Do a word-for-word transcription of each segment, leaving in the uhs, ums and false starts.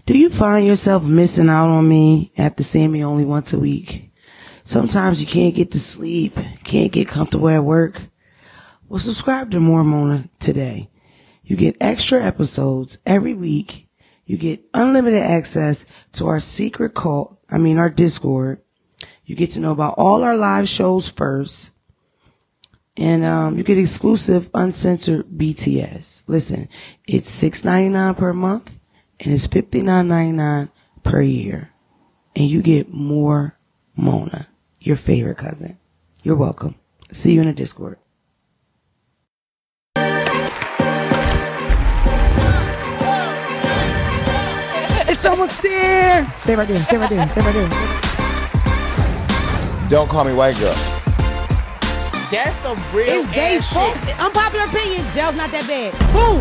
Do you find yourself missing out on me after seeing me only once a week? Sometimes you can't get to sleep, can't get comfortable at work. Well, subscribe to More Mona today. You get extra episodes every week. You get unlimited access to our secret cult, I mean our Discord. You get to know about all our live shows first. And um, you get exclusive uncensored B T S. Listen, it's six ninety-nine per month and it's fifty-nine ninety-nine per year. And you get More Mona, your favorite cousin. You're welcome. See you in the Discord. It's almost there. Stay right there. Stay right there. Stay right there. Don't call me white girl. That's some real It's gay, folks. shit. Unpopular opinion. Jail's not that bad. Boom.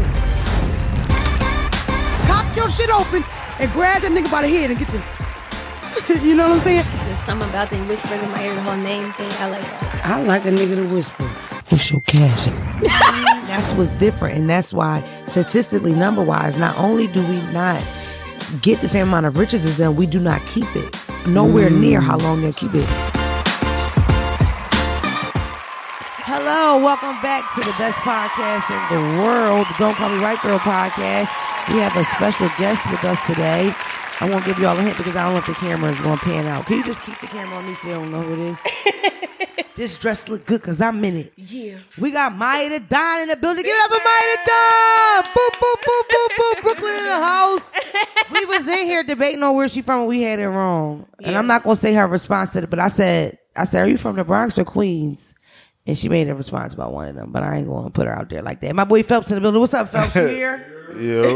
Cock your shit open and grab that nigga by the head and get the. You know what I'm saying? There's something about the whispering in my ear, the whole name thing. I like that. I like a nigga to whisper. What's your cash? That's what's different, and that's why statistically, number wise, not only do we not get the same amount of riches as them, we do not keep it nowhere mm. near how long they'll keep it. Hello, welcome back to the best podcast in the world, the Don't Call Me White Girl podcast. We have a special guest with us today. I won't give you all a hint because I don't know if the camera is going to pan out. Can you just keep the camera on me so you don't know who it is? This dress look good because I'm in it. Yeah. We got Maya the Don in the building. Give it up for Maya the Don. Boop, boop, boop, boop, boop. Brooklyn in the house. We was in here debating on where she from and we had it wrong. Yeah. And I'm not going to say her response to it, but I said, I said, are you from the Bronx or Queens? And she made a response about one of them, but I ain't going to put her out there like that. My boy Phelps in the building. What's up, Phelps? You here?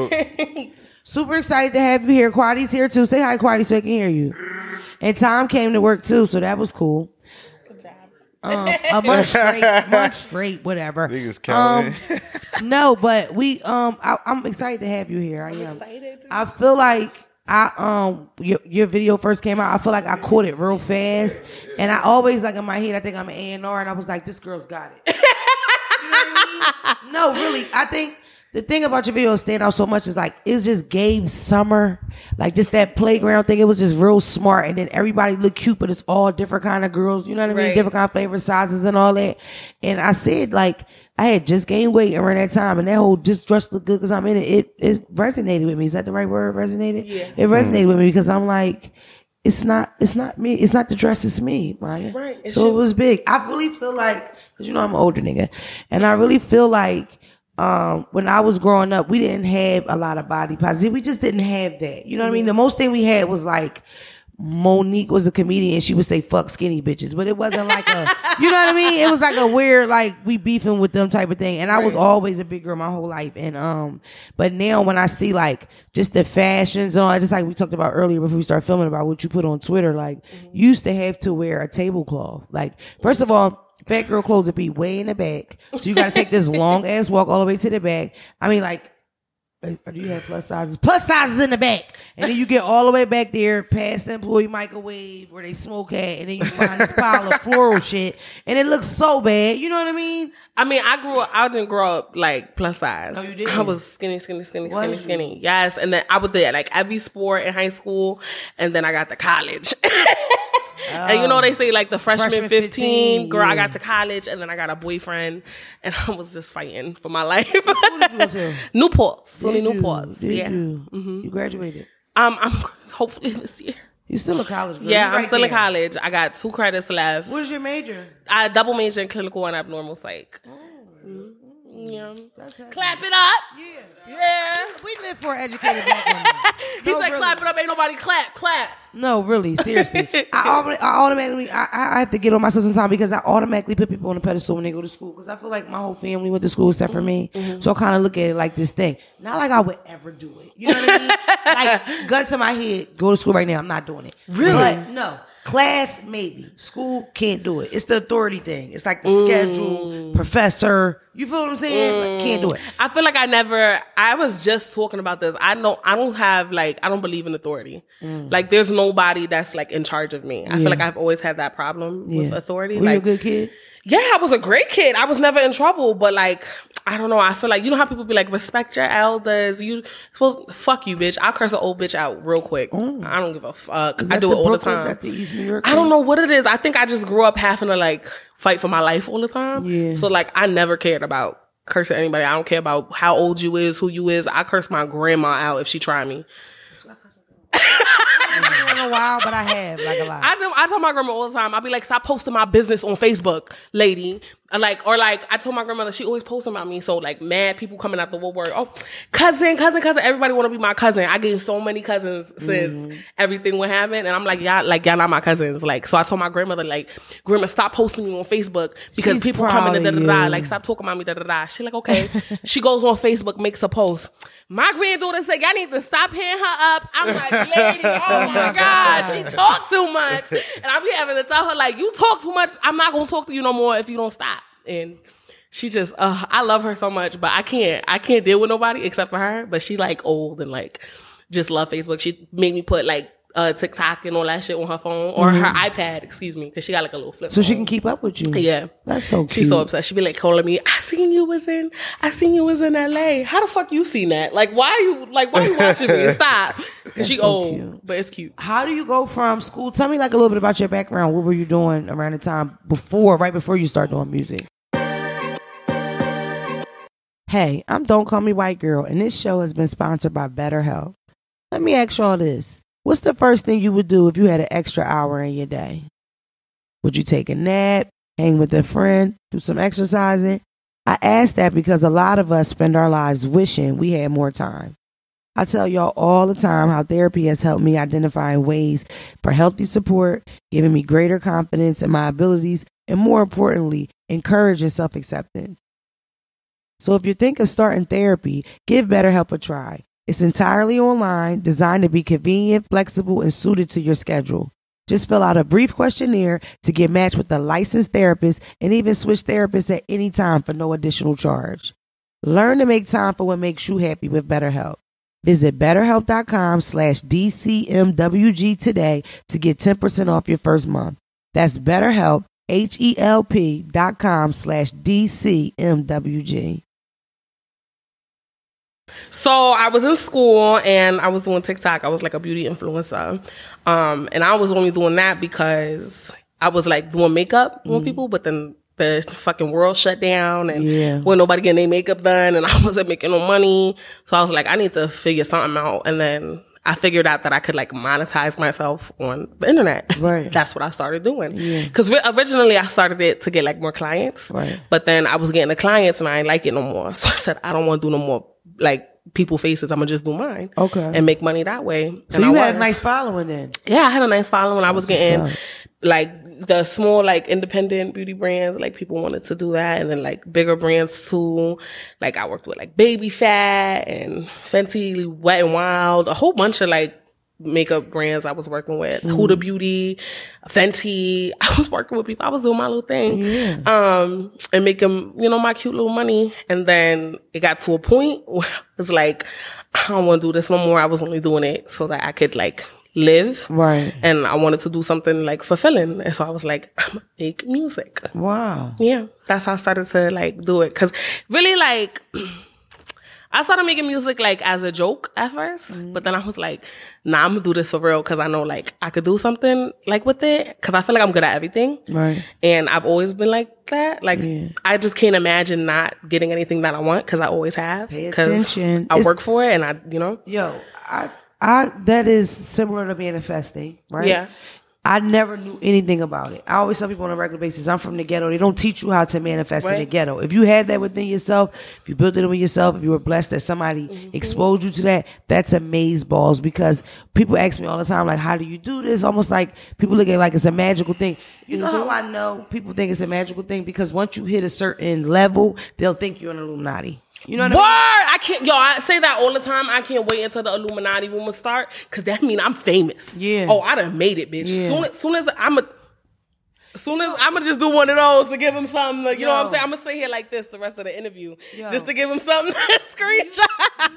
Yo. Super excited to have you here. Quadi's here too. Say hi, Quadi, so I can hear you. And Tom came to work too, so that was cool. Good job. Um, a month straight, month straight, whatever. Niggas counting. Um, no, but we. Um, I, I'm excited to have you here. I I'm am. excited. I feel like I um your your video first came out. I feel like I caught it real fast, and I always like in my head I think I'm an A and R, and I was like, this girl's got it. You know what I mean? No, really, I think. The thing about your video stand out so much is like, it's just Gabe Summer. Like just that playground thing. It was just real smart. And then everybody look cute, but it's all different kind of girls. You know what I mean? Right. Different kind of flavor sizes and all that. And I said like, I had just gained weight around that time. And that whole just dress look good because I'm in it. It, it resonated with me. Is that the right word? Resonated? Yeah. It resonated with me because I'm like, it's not, it's not me. It's not the dress. It's me, Maya. Right. It So should- it was big. I really feel like, cause you know, I'm an older nigga. And I really feel like, Um, when I was growing up, we didn't have a lot of body positivity. We just didn't have that. You know what I mean? The most thing we had was like Monique was a comedian and she would say fuck skinny bitches, but it wasn't like a, you know what I mean? It was like a weird, like we beefing with them type of thing. And I was always a big girl my whole life. And, um, but now when I see like just the fashions and all that, just like we talked about earlier before we start filming about what you put on Twitter, like mm-hmm. you used to have to wear a tablecloth. Like, first of all, fat girl clothes would be way in the back. So you got to take this long ass walk all the way to the back. I mean, like, or do you have plus sizes? Plus sizes in the back. And then you get all the way back there past the employee microwave where they smoke at. And then you find this pile of floral shit. And it looks so bad. You know what I mean? I mean, I grew up, I didn't grow up like plus size. Oh, you didn't? I was skinny, skinny, skinny, Was skinny, you? skinny. Yes. And then I was there like every sport in high school. And then I got to college. And you know they say like the freshman, Freshman fifteen, fifteen, girl, I yeah. got to college and then I got a boyfriend and I was just fighting for my life. Who did you go to? Newport, SUNY Did you? Newport. Did Yeah. you? Mm-hmm. You graduated. Um, I'm hopefully this year. You still a college girl. Yeah, You I'm right still in there. college. I got two credits left. What's your major? I double major in clinical and abnormal psych. Mm-hmm. Yeah. That's heavy. Clap it up. Yeah. Yeah. We live for educated black women. He No, said, really. clap it up. Ain't nobody clap. Clap. No, really, seriously. I, autom- I automatically, I, I have to get on myself sometimes because I automatically put people on the pedestal when they go to school because I feel like my whole family went to school except for me. Mm-hmm. So I kind of look at it like this thing. Not like I would ever do it. You know what I mean? Like, gun to my head, go to school right now. I'm not doing it. Really? But no. Class, maybe. School, can't do it. It's the authority thing. It's like the Mm. schedule, professor, You feel what I'm saying? Mm. Like, can't do it. I feel like I never, I was just talking about this. I know, I don't have like, I don't believe in authority. Mm. Like there's nobody that's like in charge of me. I yeah. feel like I've always had that problem yeah. with authority. Were like, you a good kid? Yeah, I was a great kid. I was never in trouble, but like, I don't know. I feel like, you know how people be like, respect your elders. You supposed, fuck you, bitch. I'll curse an old bitch out real quick. Mm. I don't give a fuck. I do it all Brooklyn, the time. That the East New York I don't know what it is. I think I just grew up having to like fight for my life all the time. Yeah. So like, I never cared about cursing anybody. I don't care about how old you is, who you is. I curse my grandma out if she try me. In a while, but I have like a lot. I do, I tell my grandma all the time. I'll be like, stop posting my business on Facebook, lady. Like, or like, I told my grandmother, she always posts about me. So like, mad people coming out the woodwork. Oh, cousin, cousin, cousin. Everybody want to be my cousin. I gained so many cousins since mm-hmm. everything would happen, and I'm like, y'all, like y'all not my cousins. Like, so I told my grandmother, like, grandma, stop posting me on Facebook because She's people coming and da da da. Like, stop talking about me da da da. She like, okay. She goes on Facebook, makes a post. My granddaughter said, y'all need to stop hitting her up. I'm like, lady, oh my God, she talk too much. And I be having to tell her, like, you talk too much. I'm not going to talk to you no more if you don't stop. And she just, uh, I love her so much, but I can't, I can't deal with nobody except for her. But she like old and like just love Facebook. She made me put like uh, TikTok and all that shit on her phone or mm-hmm. her iPad, excuse me, because she got like a little flip so phone. she can keep up with you. Yeah, that's so cute. She's so upset. She be like calling me. I seen you was in. I seen you was in L A. How the fuck you seen that? Like why are you like why are you watching me? Stop. Because she so old, cute. But it's cute. How do you go from school? Tell me like a little bit about your background. What were you doing around the time before, right before you start doing music? Hey, I'm Don't Call Me White Girl, and this show has been sponsored by BetterHelp. Let me ask y'all this. What's the first thing you would do if you had an extra hour in your day? Would you take a nap, hang with a friend, do some exercising? I ask that because a lot of us spend our lives wishing we had more time. I tell y'all all the time how therapy has helped me identify ways for healthy support, giving me greater confidence in my abilities, and more importantly, encouraging self-acceptance. So if you think of starting therapy, give BetterHelp a try. It's entirely online, designed to be convenient, flexible, and suited to your schedule. Just fill out a brief questionnaire to get matched with a licensed therapist and even switch therapists at any time for no additional charge. Learn to make time for what makes you happy with BetterHelp. Visit betterhelp.com slash DCMWG today to get ten percent off your first month. That's BetterHelp, H-E-L-P dot com slash D-C-M-W-G. So I was in school and I was doing TikTok. I was like a beauty influencer. Um, and I was only doing that because I was like doing makeup on mm. people, but then the fucking world shut down and yeah. when nobody getting their makeup done and I wasn't making no money. So I was like, I need to figure something out. And then I figured out that I could like monetize myself on the internet. Right. That's what I started doing. Yeah. Cause re- originally I started it to get like more clients. Right. But then I was getting the clients and I ain't like it no more. So I said, I don't want to do no more like people faces. I'm gonna just do mine. Okay. And make money that way. So and you I had was. a nice following then. Yeah, I had a nice following. I was That's getting like the small like independent beauty brands, like people wanted to do that, and then like bigger brands too. Like I worked with like Baby Fat and Fenty Wet and Wild, a whole bunch of like makeup brands I was working with. Mm. Huda Beauty, Fenty. I was working with people. I was doing my little thing. Yeah. Um, and making, you know, my cute little money. And then it got to a point where it's like, I don't want to do this no more. I was only doing it so that I could like live. Right. And I wanted to do something like fulfilling. And so I was like, I'm gonna make music. Wow. Yeah. That's how I started to like do it. Cause really like, I started making music like as a joke at first, mm. but then I was like, nah, I'm gonna do this for real because I know like I could do something like with it because I feel like I'm good at everything. Right. And I've always been like that. Like yeah. I just can't imagine not getting anything that I want because I always have. Pay attention. I it's, work for it and I, you know. Yo, I, I, that is similar to manifesting, right? Yeah. I never knew anything about it. I always tell people on a regular basis, I'm from the ghetto. They don't teach you how to manifest right. in the ghetto. If you had that within yourself, if you built it in yourself, if you were blessed that somebody mm-hmm. exposed you to that, that's amaze balls because people ask me all the time, like, how do you do this? Almost like people look at it like it's a magical thing. You know mm-hmm. how I know people think it's a magical thing? Because once you hit a certain level, they'll think you're an Illuminati. You know what Word! I mean? I can't, yo, I say that all the time. I can't wait until the Illuminati rumors start because that mean I'm famous. Yeah. Oh, I done made it, bitch. Yeah. Soon, soon as I'm a. As soon as I'm gonna just do one of those to give him something, like, you know Yo. what I'm saying? I'm gonna sit here like this the rest of the interview, Yo. just to give him something to screenshot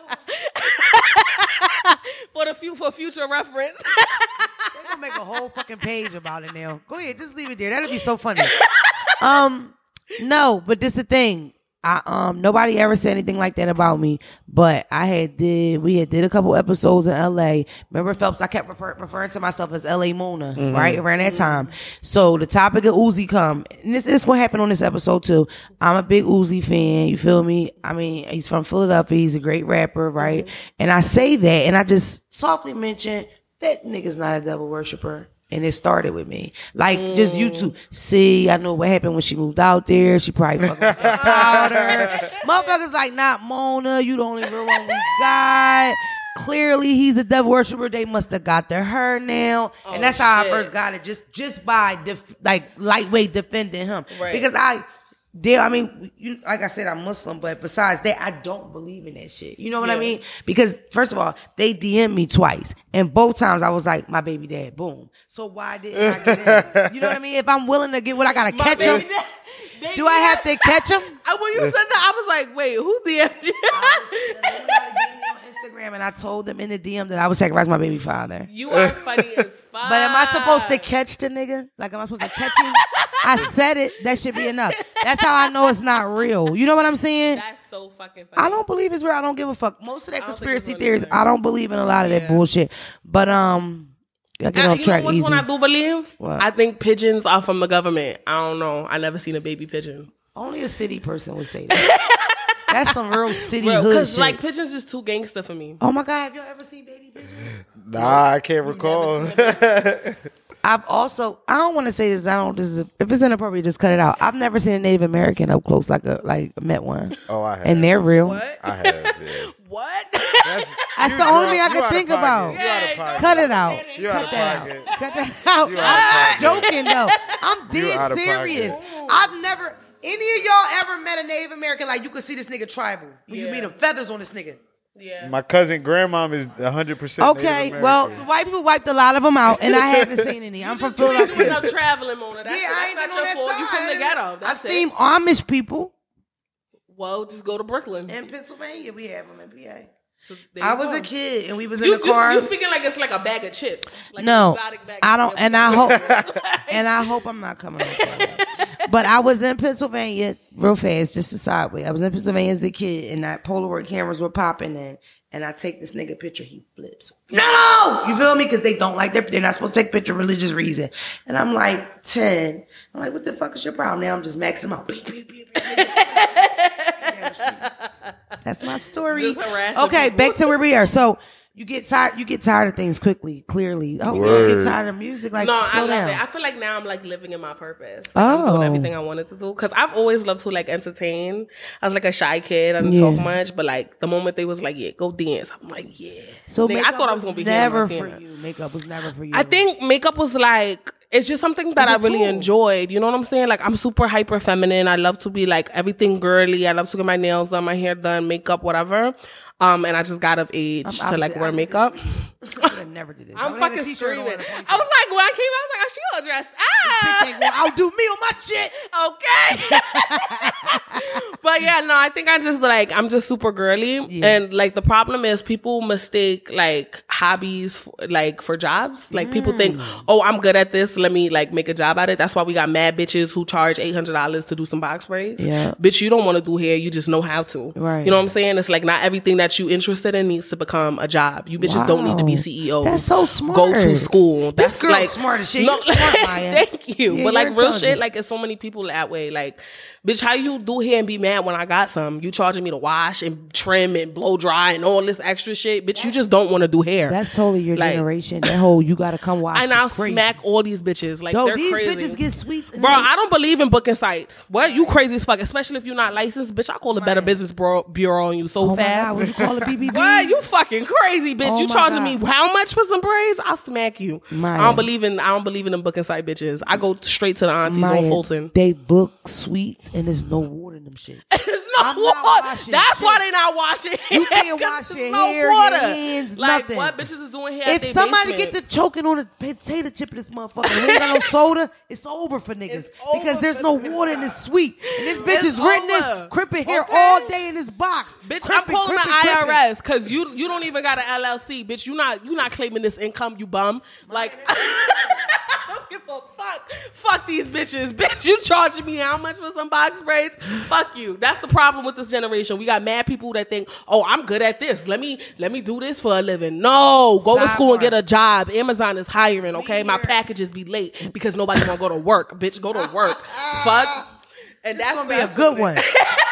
for the few for future reference. They're gonna make a whole fucking page about it now. Go ahead, just leave it there. That'll be so funny. Um, no, but this the thing. I um nobody ever said anything like that about me, but I had did we had did a couple episodes in L A. Remember Phelps? I kept refer, referring to myself as L A Mona, Mm-hmm. right around that time. So the topic of Uzi come, and this this gonna happen on this episode too. I'm a big Uzi fan. You feel me? I mean, he's from Philadelphia. He's a great rapper, right? Mm-hmm. And I say that, and I just softly mention that nigga's not a devil worshiper. And it started with me. Like, Mm. just YouTube. See, I know what happened when she moved out there. She probably fucking about her. Motherfuckers like, not Mona. You the only real one we got. Clearly, he's a devil worshiper. They must have got to her now. Oh, and that's how shit. I first got it. Just just by, def- like, lightweight defending him. Right. Because I... There, I mean, you, like I said, I'm Muslim, but besides that, I don't believe in that shit. You know what I Yeah. mean? Because first of all, they D M'd me twice, and both times I was like, "My baby dad." Boom. So why didn't I get in? You know what I mean? If I'm willing to get what I gotta My catch baby him, dad- they do I have to catch him? I- When you said that, I was like, wait, who D M'd you? Instagram, and I told them in the D M that I would sacrifice my baby father. You are funny as fuck. But am I supposed to catch the nigga? Like, am I supposed to catch him? I said it. That should be enough. That's how I know it's not real. You know what I'm saying? That's so fucking funny. I don't believe it's real. I don't give a fuck. Most of that I don't think conspiracy it's real theories, either. I don't believe in a lot of that Yeah. bullshit. But um, I get I, off you track know which easy. one I do believe? What? I think pigeons are from the government. I don't know. I never seen a baby pigeon. Only a city person would say that. That's some real city hood Because shit. like pigeons just too gangster for me. Oh my God, have you ever seen baby pigeons? Nah, I can't recall. I've also, I don't want to say this. I don't. This is if it's inappropriate, just cut it out. I've never seen a Native American up close, like a like met one, Oh, I have. and they're real. What? I have. Yeah. What? That's, That's you the only drunk- thing I you could out of think pocket. about. You out of pocket. Cut it out. You out of Cut that pocket. out. Cut that out. You out of I'm joking though. I'm You out dead of serious. pocket. I've never. Any of y'all ever met a Native American like you could see this nigga tribal when you Yeah. meet him feathers on this nigga? Yeah. My cousin grandmom is one hundred percent Okay, well, the white people wiped a lot of them out, and I haven't seen any. I'm from You ain't doing Philadelphia. no traveling, Mona. That's, Yeah, I ain't that's been not on your that fault. You from side. the ghetto. I've That's seen it. Amish people Well, just go to Brooklyn. in Pennsylvania. We have them in P A. So there I you was go. a kid, and we was You, in the car. you, you speaking like it's like a bag of chips. Like No, an exotic bag I of don't, chips. and I hope, and I hope I'm not coming up that way. But I was in Pennsylvania real fast, just a sideway. I was in Pennsylvania as a kid, and that Polaroid cameras were popping in, and I take this nigga picture, he flips. No, you feel me? Because they don't like their, they're not supposed to take picture for religious reason. And I'm like ten. I'm like, what the fuck is your problem? Now I'm just maxing out. Beep, beep, beep, beep, beep. That's my story. Just harassing Okay, people. back to where we are. So. You get tired. You get tired of things quickly. Clearly, oh, you Word. get tired of music. Like, No, slow I love down. it. I feel like now I'm like living in my purpose. Like, I'm Oh. doing everything I wanted to do because I've always loved to like entertain. I was like a shy kid. I didn't Yeah. talk much, but like the moment they was like, "Yeah, go dance," I'm like, "Yeah." So Nigga, I makeup thought I was gonna be here in never for Montana. you. Makeup was never for you. I think makeup was like it's just something that It's I a really tool. enjoyed. You know what I'm saying? Like I'm super hyper feminine. I love to be like everything girly. I love to get my nails done, my hair done, makeup, whatever. Um, and I just got of age I'm to like opposite. wear I did makeup. this I would have never did this. I I'm would've had a fucking t-shirt on screaming. and a ponytail. I was like, when I came out, I was like, oh, she all dressed Bitch up. ain't gonna outdo me on my shit. Okay. But yeah, no, I think I just like, I'm just super girly. Yeah. And like the problem is people mistake like hobbies for, like for jobs. Like people think, Mm. oh, I'm good at this. Let me like make a job at it. That's why we got mad bitches who charge eight hundred dollars to do some box braids. Yeah. Bitch, you don't want to do hair. You just know how to. Right. You know what I'm saying? It's like not everything that you interested in needs to become a job. You bitches don't need to be Wow. C E Os. That's so smart. Go to school. That's girl's like smart as shit. You smart, Maya. Thank you. Yeah, but like you're real intelligent. shit, like it's so many people that way. Like, bitch, how you do hair and be mad when I got some? You charging me to wash and trim and blow dry and all this extra shit. Bitch, you just don't want to do hair. That's totally your Like- generation. That whole you gotta come watch. and is I'll crazy. smack all these bitches. Like Yo, they're these crazy. bitches get sweets. and Bro, they- I don't believe in booking sites. What? You crazy as fuck. Especially if you're not licensed. Bitch, I call the Better Business Bureau, Bureau on you so Oh my fast. God, what you call it, B B B? What? You fucking crazy, bitch. Oh you my charging God. me how much for some braids? I'll smack you. Maya. I don't believe in I don't believe in them booking site bitches. I go straight to the aunties Maya, on Fulton. They book sweets and there's no water in them shit. There's I'm not water. washing That's shit. why they not washing. You can't 'Cause wash there's your no hair, water. your hands, like, nothing. what bitches is doing here? at If their somebody basement? get to choking on a potato chip in this motherfucker, and we ain't got no soda, it's over for niggas. It's over Because there's for no niggas. water in this sweet. And this bitch It's is written over. this, cripping here Okay. all day in this box. Bitch, Crippin', I'm calling crippin', the I R crippin'. S because you you don't even got an L L C, bitch. You not you not claiming this income, you bum. Like, I don't give a fuck. Fuck these bitches, bitch. You charging me how much for some box braids? Fuck you. That's the problem with this generation. We got mad people that think, oh, I'm good at this. Let me let me do this for a living. No, go to school and Sidebar. get a job. Amazon is hiring. Okay, my here. packages be late because nobody want to go to work. Bitch, go to work. Fuck. And that's Gonna be a that's good what one.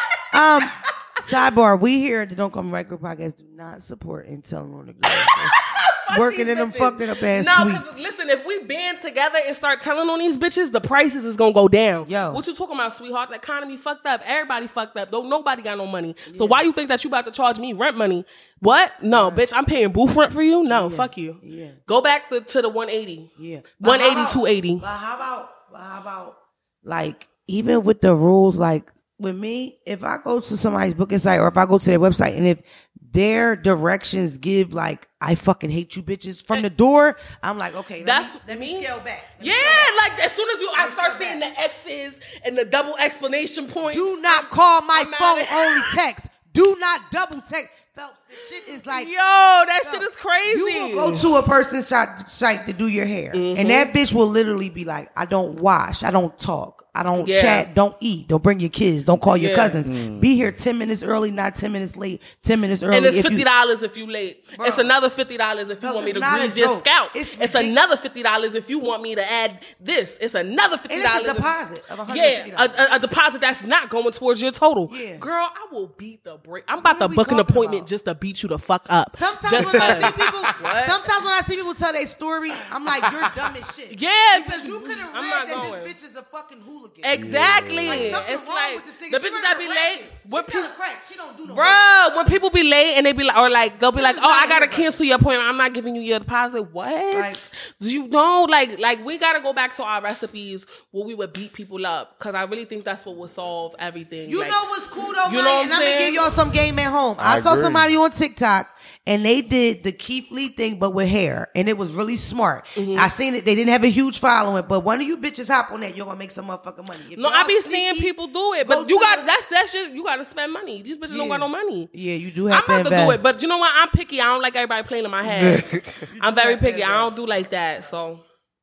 um, sidebar: we here at the Don't Call Me Right Girl podcast do not support and telling on the girls that's working in them bitches. fucked up ass No, suites. 'cause listen, if we band together and start telling on these bitches, the prices is gonna go down. Yo. What you talking about, sweetheart? The economy fucked up. Everybody fucked up. Don't nobody got no money. So why you think that you about to charge me rent money? What? No, bitch, I'm paying booth rent for you? No, fuck you. Yeah. Go back to, to the one eighty. Yeah, one eighty, But how about- two eighty. But how about, but how about, like, even with the rules, like, with me, if I go to somebody's booking site or if I go to their website and if their directions give, like, I fucking hate you bitches from the door, I'm like, okay, let, That's me, let me. me scale back. Let me Yeah, scale back. like as soon as you, I me start scale seeing back. the X's and the double explanation points. Do not call my I'm phone, outta- only text. Do not double text. Phelps, this shit is like, Yo, that shit Phelps, is crazy. You will go to a person's site, site to do your hair, Mm-hmm. and that bitch will literally be like, I don't wash, I don't talk, I don't Yeah. chat, don't eat, don't bring your kids, don't call your Yeah. cousins. Be here ten minutes early, not ten minutes late, ten minutes early. And it's if you- fifty dollars if you late. Bro. It's another fifty dollars if you No, want me it's to not a grease your joke. scalp. It's It's, ridic- another fifty dollars if you want me to add this. It's another fifty And it's dollars. a deposit of one hundred Yeah, fifty a, dollars. a, a deposit that's not going towards your total. Yeah. Girl, I will beat the break. I'm about What to are we book an talking appointment about? just to beat you the fuck up. Sometimes Just when I cause. see people, What? sometimes when I see people tell their story, I'm like, you're dumb as shit. Yeah, because you could have I'm read not that going. this bitch is a fucking hooligan. Exactly. Like, something It's wrong like with this nigga. the She bitches running that be a late. racket. When She selling people, crack. She don't do no Bruh, when people be late and they be like, or like they'll be like, is oh, not I a gotta hairdresser. cancel your appointment. I'm not giving you your deposit. What? Like- Do you know? Like, like we gotta go back to our recipes where we would beat people up because I really think that's what would solve everything. You Like, know what's cool though, you Mike? know what And I'm I'm gonna saying? give y'all some game at home. I, I saw agree. somebody on TikTok and they did the Keith Lee thing, but with hair, and it was really smart. Mm-hmm. I seen it. They didn't have a huge following, but one of you bitches hop on that, you're gonna make some motherfucking money. If No, y'all I be sneaky, seeing people do it, go but you to got the- that's that shit. You gotta spend money. These bitches don't got no money. Yeah, you do I'm have to about to invest. do it, but you know what? I'm picky. I don't like everybody playing in my head. I'm very have to picky. I don't invest. do like that. So,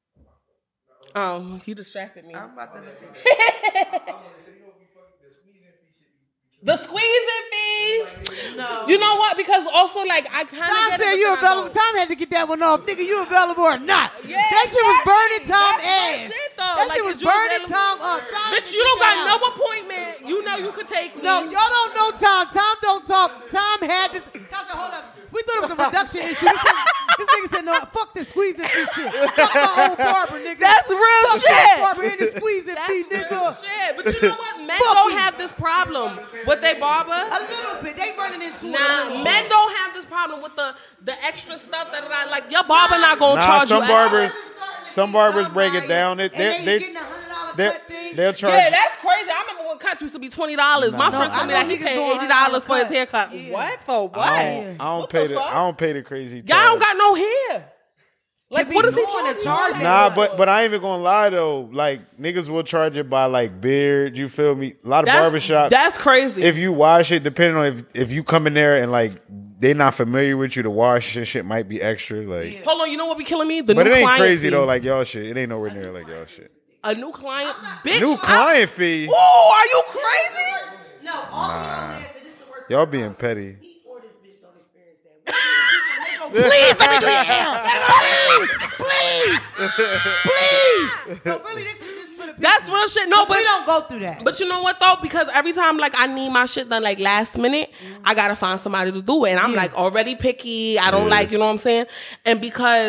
um, you distracted me. I'm about to look at The squeezing fee. No. You know what? Because also, like, I kind of Tom get said it, you but then I available. don't. Tom had to get that one off. Nigga, you available or not? Yeah, that shit was exactly. burning Tom That's my ass. shit, though. That Like, shit is was you burning available? Tom up. Tom Bitch, had to you get don't that got out. no appointment. You know you could take me. No, y'all don't know Tom. Tom don't talk. Tom had this. Tom said, hold up. We thought it was a production issue. This, nigga- this nigga said, no, fuck this squeezing fee shit. Fuck my old barber, nigga. That's real fuck shit. my barber and the squeezing That's fee, real nigga. shit. But you know what? Men Fuck don't you. have this problem with they barber. a little bit. They running into it. a Nah, little men bit. don't have this problem with the the extra stuff that I like. Your barber not gonna Nah, charge some you. barbers- It's starting to Some be barbers done break by it down. They- and they- they, they- getting a hundred dollar They, cut thing. they'll charge. Yeah, that's crazy. I remember when cuts used to be twenty dollars. My Nah. friend No, told me I that know he niggas paid doing eighty dollars for his cuts. haircut. Yeah. What for? What? I don't, I don't What pay the the. fuck? I don't pay the crazy. Y'all don't charge. got no hair. Like, be what is he doing charging? a charge you? Nah, but but I ain't even gonna lie though. Like niggas will charge it by like beard. You feel me? A lot of That's, barbershop. that's crazy. If you wash it, depending on if if you come in there and like they not familiar with you, the wash and shit might be extra. Like, Hold on, you know what be killing me? The but new it ain't client crazy fee. though. Like y'all shit, it ain't nowhere near like y'all shit. A new client, bitch. New I- client fee. Oh, are you crazy? No, all nah. Laughing, this is the worst Y'all part. being petty. He or this bitch don't experience that. Please let me do your hair. Please, please, please. So really, this is just for the people. That's real shit. No, but we don't go through that. But you know what though? Because every time like I need my shit done like last minute, I gotta find somebody to do it. And I'm like already picky. I don't like, you know what I'm saying? And because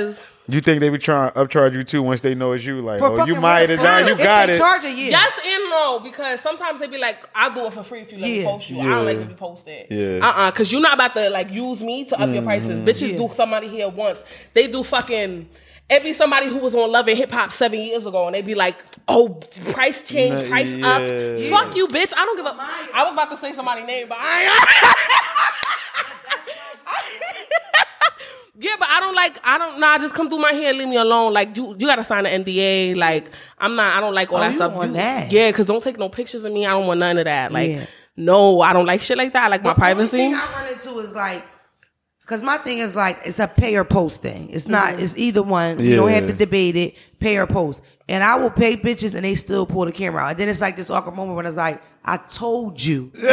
You think they be trying to upcharge you too once they know it's you? Like, For oh, you fucking might have what? done, you If got they it. charge it, yeah. Yes and no, because sometimes they be like, I'll do it for free if you let me Yeah. post you. I Yeah. don't like to be posted. Yeah. Uh-uh, because you're not about to like use me to up your prices. Bitches Yeah. do somebody here once. They do fucking, it be somebody who was on Love and Hip Hop seven years ago and they be like, oh, price change, Nah, price yeah. up. Yeah. Fuck you, bitch. I don't give a, I was about to say somebody's name, but I Yeah, but I don't like, I don't, nah, just come through my hair and leave me alone. Like, you you gotta sign an N D A. Like, I'm not, I don't like all Oh, that you stuff. don't want You- that. Yeah, because don't take no pictures of me. I don't want none of that. Like, Yeah. no, I don't like shit like that. I like my The only privacy. thing I run into is like, because my thing is like, it's a pay or post thing. It's not, Mm-hmm. it's either one. You don't Yeah. have to debate it, pay or post. And I will pay bitches and they still pull the camera out. And then it's like this awkward moment when it's like, I told you not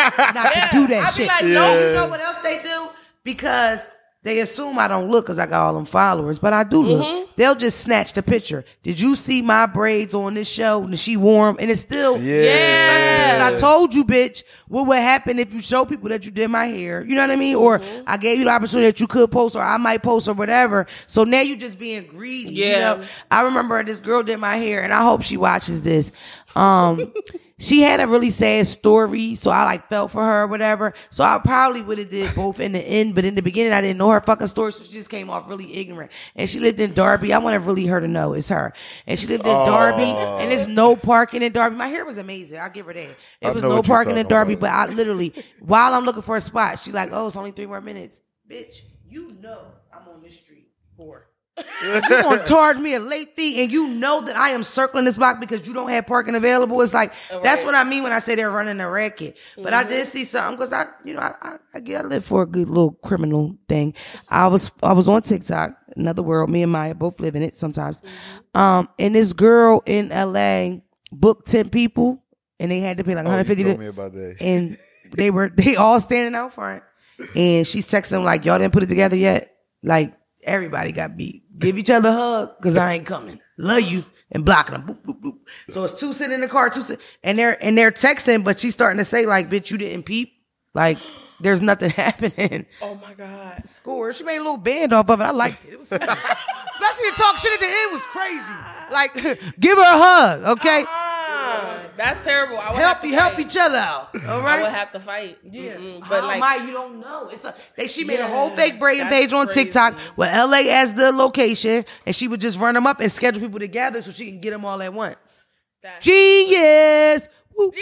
to do that I be shit. like, no, no. you know what else they do? Because they assume I don't look because I got all them followers, but I do look. Mm-hmm. They'll just snatch the picture. Did you see my braids on this show? And she warm, and it's still Yeah. disrespectful. And I told you, bitch, what would happen if you show people that you did my hair? You know what I mean? Or Mm-hmm. I gave you the opportunity that you could post, or I might post, or whatever. So now you just being greedy. You Yeah. know? I remember this girl did my hair, and I hope she watches this. Um, she had a really sad story, so I like felt for her or whatever. So I probably would have did both in the end, but in the beginning I didn't know her fucking story, so she just came off really ignorant. And she lived in Darby. I want really her to know it's her. And she lived in Darby, and there's no parking in Darby. My hair was amazing. I'll give her that. It I was know no what you're parking in talking Darby, about. but I literally, while I'm looking for a spot, she like, oh, it's only three more minutes. Bitch, you know I'm on this street for. You gonna charge me a late fee, and you know that I am circling this block because you don't have parking available. It's like that's what I mean when I say they're running a racket. But I did see something because I, you know, I, I, I get I live for a good little criminal thing. I was I was on TikTok, another world. Me and Maya both live in it sometimes. Um, and this girl in L A booked ten people, and they had to pay like Oh, one hundred you fifty. told me about that. And they were they all standing out front, and she's texting them like, y'all didn't put it together yet. Like everybody got beat. Give each other a hug, cause I ain't coming. Love you, and blocking them. Boop, boop, boop. So it's two sitting in the car, two sit, and they're and they're texting, but she's starting to say like, "Bitch, you didn't peep." Like there's nothing happening. Oh my God. Score. She made a little band off of it. I liked it. It was fun. Especially to talk shit at the end was crazy. Like, give her a hug, okay? Ah, that's terrible. I would help have to you help fight. each other out. All right. I would have to fight. Yeah, Mm-mm. but But like, Maya, you don't know. It's a they. She made a Yeah, whole fake braiding that's page on crazy. TikTok with L A as the location, and she would just run them up and schedule people together so she can get them all at once. That's- Genius. Woo, woo.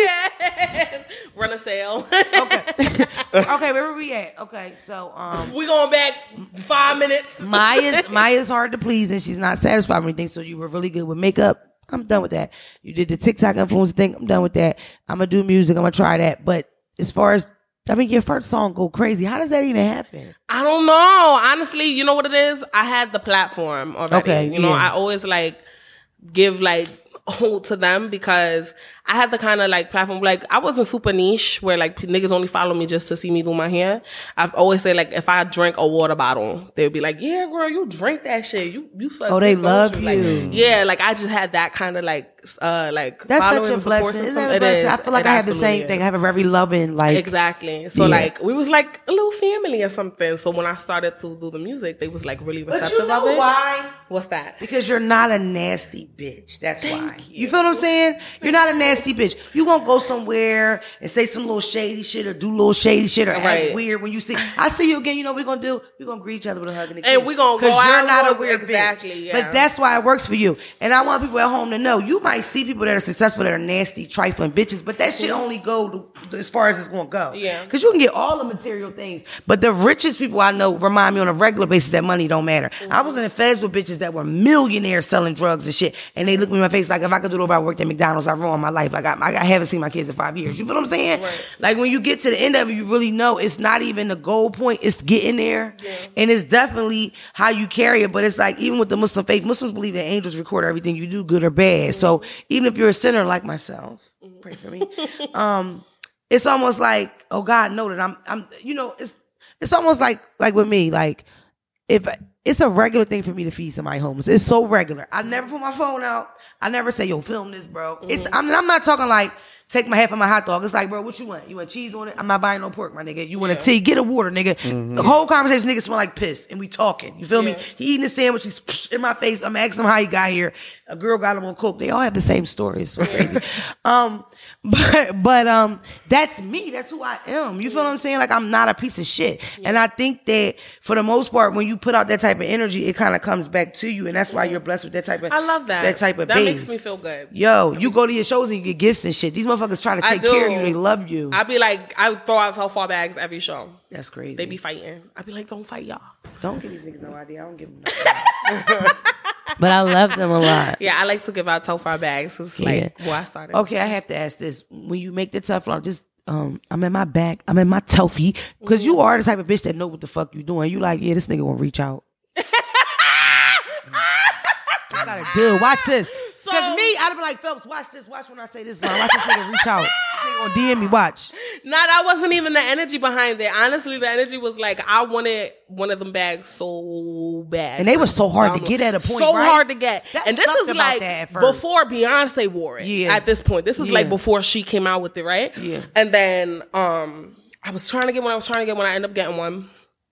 yes. Run a sale. Okay. Okay, where were we at? Okay, so um, We going back five minutes. Maya's Maya's hard to please, and she's not satisfied with anything. So you were really good with makeup. I'm done with that. You did the TikTok influence thing. I'm done with that. I'm gonna do music. I'm gonna try that. But as far as I mean, your first song go crazy. How does that even happen? I don't know. Honestly, you know what it is? I had the platform already. Okay, You know, yeah. I always like give like hold to them because I had the kind of like platform. Like I wasn't super niche where like p- niggas only follow me just to see me do my hair. I've always said like if I drink a water bottle, they'd be like, "Yeah, girl, you drink that shit. You you suck Oh, they dick, don't love Like, you. yeah, like I just had that kind of like uh like That's following such a and support blessing. Isn't system. that a It blessing? is. I feel like It I have the absolutely same thing. is. I have a very loving, like Exactly. So Yeah. like we was like a little family or something. So when I started to do the music, they was like really But receptive you know of it. why? What's that? Because you're not a nasty bitch. That's why. You. you. feel what I'm saying? You're not a nasty bitch. You won't go somewhere and say some little shady shit or do little shady shit or Right. act weird when you see. I see you again. You know what we're gonna do? We're gonna greet each other with a hug and a kiss. And we gonna go Because you're out not a and weird exactly, bitch. yeah. But that's why it works for you. And I want people at home to know you might see people that are successful that are nasty, trifling bitches, but that shit only go to, as far as it's gonna go. Yeah. Because you can get all the material things. But the richest people I know remind me on a regular basis that money don't matter. I was in the feds with bitches that were millionaires selling drugs and shit. And they look me in my face like, if I could do it if I worked at McDonald's, I ruined my life. Like, I, I haven't seen my kids in five years. You feel what I'm saying? Right. Like, when you get to the end of it, you really know it's not even the goal point. It's getting there. Yeah. And it's definitely how you carry it. But it's like, even with the Muslim faith, Muslims believe that angels record everything you do, good or bad. So even if you're a sinner like myself, pray for me. Um, it's almost like, oh God, know that I'm, I'm, you know, it's, it's almost like, like with me, like if it's a regular thing for me to feed somebody homeless. It's so regular. I never put my phone out. I never say, yo, film this, bro. It's, I'm, I'm not talking like take my half of my hot dog. It's like, bro, what you want? You want cheese on it? I'm not buying no pork, my nigga. You want a tea? Get a water, nigga. Mm-hmm. The whole conversation, nigga, smell like piss, and we talking. You feel Yeah. me? He eating a sandwich. He's in my face. I'm asking him how he got here. A girl got him on coke. They all have the same story. It's so crazy. um, but but um, that's me. That's who I am. You feel what I'm saying? Like I'm not a piece of shit. Yeah. And I think that for the most part, when you put out that type of energy, it kind of comes back to you, and that's why you're blessed with that type of. I love that. That type of that base. makes me feel good. Yo, you go to your shows and you get gifts and shit. These motherfuckers try to take care of you. They love you. I be like, I throw out so far bags every show. That's crazy. They be fighting. I be like, don't fight y'all. Don't give these niggas no idea. I don't give them no But I love them a lot. Yeah, I like to give out Teflon bags. It's Yeah. like where I started. Okay, I have to ask this. When you make the Teflon, just um, I'm in my bag. I'm in my Telfie. Because you are the type of bitch that know what the fuck you doing. You like, yeah, this nigga gonna reach out. I got a deal. Watch this. Because So- me, I'd be like, Phelps, watch this. Watch when I say this, man. Watch this nigga reach out. This nigga gonna D M me. Watch. Nah, that wasn't even the energy behind it. Honestly, the energy was like, I wanted one of them bags so bad. And they were so hard to get at a point, So right? hard to get. That and this sucked is about like that at first. before Beyonce wore it. Yeah. At this point. This is Yeah. like before she came out with it, right? Yeah. And then um, I was trying to get one. I was trying to get one. I ended up getting one.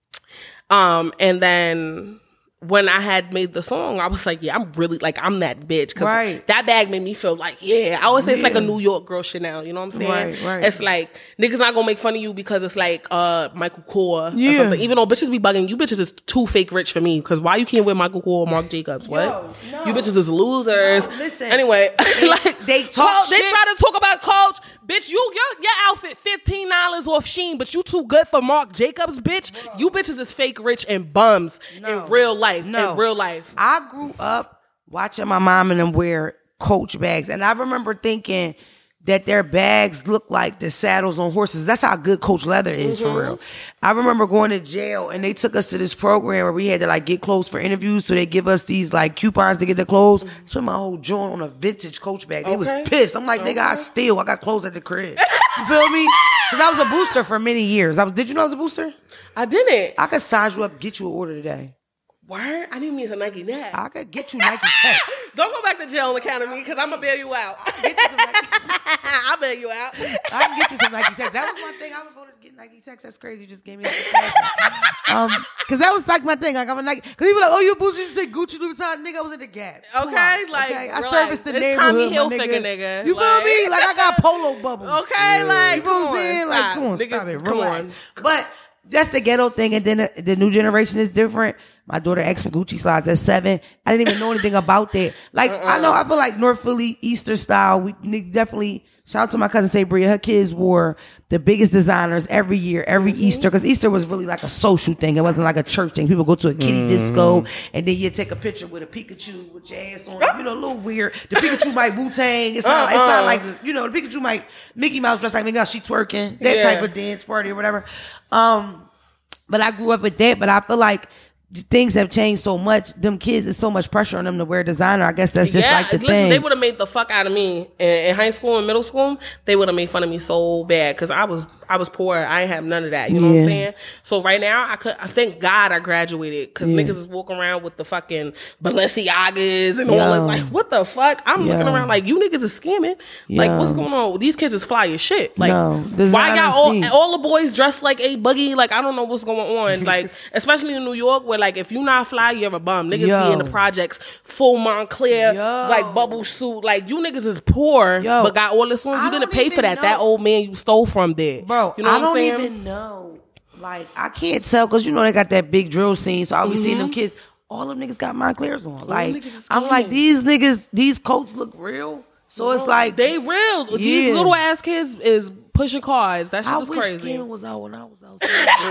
Um, and then when I had made the song, I was like, yeah, I'm really like, I'm that bitch. Cause Right. that bag made me feel like, yeah, I always say it's like a Yeah. New York girl Chanel. You know what I'm saying? Right, right. It's like, niggas not gonna make fun of you because it's like, uh, Michael Kors or Yeah. something. Even though bitches be bugging, you bitches is too fake rich for me. Cause why you can't wear Michael Kors or Marc Jacobs? What? Yo, no. You bitches is losers. No, listen. Anyway, They- like, they talk Coach, they shit. try to talk about Coach. Bitch, you, your, your outfit fifteen dollars off Shein, but you too good for Marc Jacobs, bitch. You bitches is fake rich and bums No. in real life. No. In real life. I grew up watching my mom and them wear Coach bags. And I remember thinking that their bags look like the saddles on horses. That's how good Coach leather is Mm-hmm. for real. I remember going to jail and they took us to this program where we had to like get clothes for interviews. So they give us these like coupons to get the clothes. Spent my whole joint on a vintage Coach bag. They was Okay. pissed. I'm like, nigga, I steal. I got clothes at the crib. You feel me? Because I was a booster for many years. I was. Did you know I was a booster? I didn't. I could size you up, get you an order today. Word? I didn't mean to Nike that. I could get you Nike Techs. Don't go back to jail Academy because I'm gonna bail you out. Get you some Nike. I'll bail you out. I can get you some Nike Techs. That was my thing. I would go to get Nike Techs. That's crazy. You just gave me that fashion. Um, because that was like my thing. Like I'm a Nike. Because people like, oh, you a booster? You say Gucci, Louis Vuitton. Nigga, I was at the Gap. Come Okay, on, like, okay? I relax. serviced the It's neighborhood, Tommy my Hilfiger, nigga. nigga. You feel Like- me? Like I got polo bubbles. Okay, like You know come what I'm on, saying? stop. Like, come on, Nigga, stop it. Come Relax. on. But that's the ghetto thing, and then the, the new generation is different. My daughter asked for Gucci slides at seven. I didn't even know anything about that. Like Uh-uh. I know, I feel like North Philly Easter style. We n- definitely shout out to my cousin Sabria. Her kids wore the biggest designers every year, every Mm-hmm. Easter, because Easter was really like a social thing. It wasn't like a church thing. People go to a kitty disco, and then you take a picture with a Pikachu with your ass on. You know, a little weird. The Pikachu might Wu Tang. It's not. It's Uh-uh. not like you know. The Pikachu might Mickey Mouse dress like Mickey Mouse. She twerking that Yeah. type of dance party or whatever. Um, but I grew up with that. But I feel like things have changed so much. Them kids, it's so much pressure on them to wear designer. I guess that's just yeah, like the listen, thing. they would have made the fuck out of me in, in high school and middle school. They would have made fun of me so bad because I was I was poor. I ain't have none of that. You know what Yeah. I'm saying? So right now, I could. I thank God I graduated because Yeah. niggas is walking around with the fucking Balenciagas and all Yo. this. Like, what the fuck? I'm looking Yo. around like you niggas is scamming. Like, Yo. what's going on? These kids is fly as shit. Like, No, why designer y'all all, sneak. all the boys dressed like a buggy? Like, I don't know what's going on. Like, especially in New York, where like if you not fly, you're a bum. Niggas Yo. be in the projects, full Montclair, Yo. like bubble suit. Like you niggas is poor, Yo. but got all this on. I You didn't don't pay for even that. That know. old man you stole from there, Bro, You know I what don't I'm saying? even know. Like, I can't tell because you know they got that big drill scene. So I always seeing them kids. All them niggas got Montclairs on. Like, niggas is I'm like, scamming. these niggas, these coats look real. So it's like They real. These Yeah. little ass kids is pushing cars. That shit I is wish crazy. scamming was out when I was out.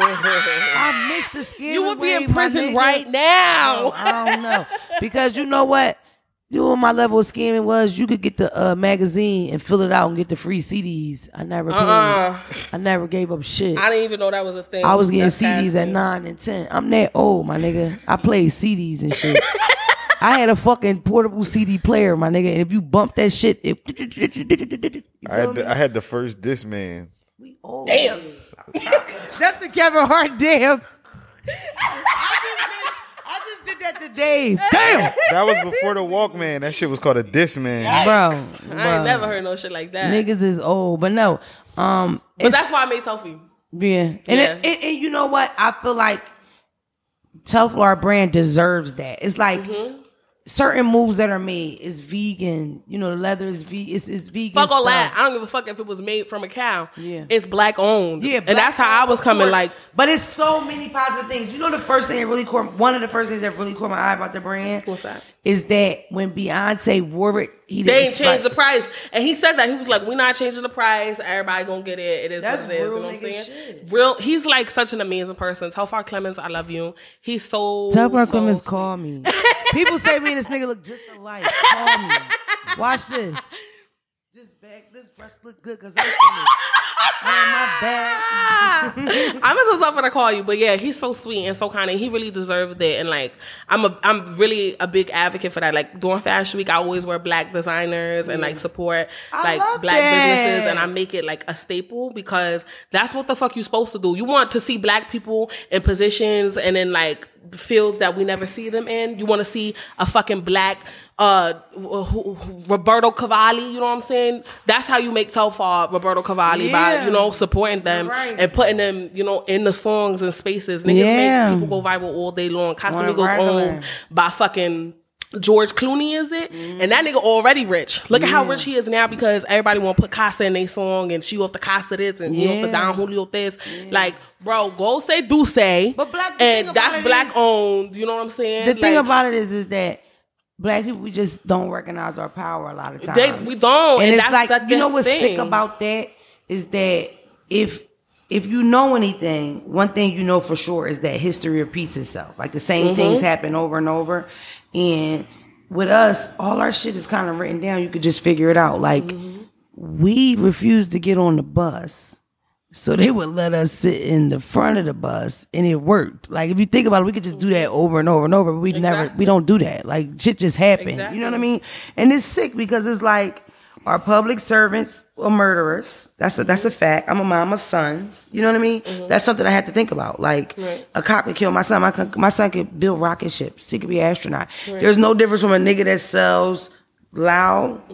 I missed the scamming. You would be wave, in my prison nigga. right now. No, I don't know because you know what. You know what my level of scamming was? You could get the uh, magazine and fill it out and get the free C Ds. I never paid. Uh-uh. I never gave up shit. I didn't even know that was a thing. I was getting That's C Ds at nasty. nine and ten. I'm that old, my nigga. I played C Ds and shit. I had a fucking portable C D player, my nigga. And if you bump that shit, it. You I had feel me? the, I had the first This Man. We old. Damn. That's the Kevin Hart damn. I just did, I just did that to Dave. Damn. That was before the Walkman. That shit was called a Discman. Bro, I ain't never heard no shit like that. Niggas is old, but no. Um, but it's- that's why I made Telfie. Yeah. And, Yeah. It, it, and you know what? I feel like Telfar brand deserves that. It's like Mm-hmm. certain moves that are made is vegan. You know, the leather is ve- it's, it's vegan. Fuck all stuff. that. I don't give a fuck if it was made from a cow. Yeah. It's black owned. Yeah, and that's black how I was of coming. course. Like, but it's so many positive things. You know, the first thing that really caught one of the first things that really caught my eye about the brand. What's that? Is that when Beyonce wore it, he they didn't ain't changed the like- price. And he said that. He was like, we're not changing the price. Everybody gonna get it. It is That's what it is. real You know what I'm nigga saying? shit. Real. He's like such an amazing person. Telfar Clemens, I love you. He's so. Telfar so Clemens, sweet. call me. People say me and this nigga look just alike. Call me. Watch this. This back, this breast look good because I'm finished. Oh, my bad. I'm so tough when I call you, but yeah, he's so sweet and so kind, and he really deserved it. And like, I'm a, I'm really a big advocate for that. Like during Fashion Week, I always wear black designers and like support I like love black that. businesses, and I make it like a staple because that's what the fuck you supposed to do. You want to see black people in positions and in like fields that we never see them in. You want to see a fucking black uh who- who- Roberto Cavalli, you know what I'm saying? That's how you make Telfar Roberto Cavalli, by, Yeah. you know, supporting them Right. and putting them, you know, in the songs and spaces. Niggas Yeah. make people go viral all day long. On a Casamigos regular. owned by fucking George Clooney, is it? And that nigga already rich. Look at how rich he is now because everybody want to put Casa in their song and she off the Casa this and he off the Yeah. Don Julio this. Like, bro, go say do say. But black- the thing and about that's it black is- owned. You know what I'm saying? The thing Like, about it is, is that black people, we just don't recognize our power a lot of times. They, we don't. and, And, it's that's like, that you know what's thing. sick about that is that if if you know anything, one thing you know for sure is that history repeats itself. Like the same Mm-hmm. things happen over and over. And with us, all our shit is kind of written down. You could just figure it out. Like Mm-hmm. we refused to get on the bus. So they would let us sit in the front of the bus, and it worked. Like if you think about it, we could just do that over and over and over. But we never, Exactly. we don't do that. Like shit just happened. Exactly. You know what I mean? And it's sick because it's like our public servants are murderers. That's a that's a fact. I'm a mom of sons. You know what I mean? That's something I had to think about. Like Right. a cop could kill my son. My con- my son could build rocket ships. He could be an astronaut. There's no difference from a nigga that sells loud.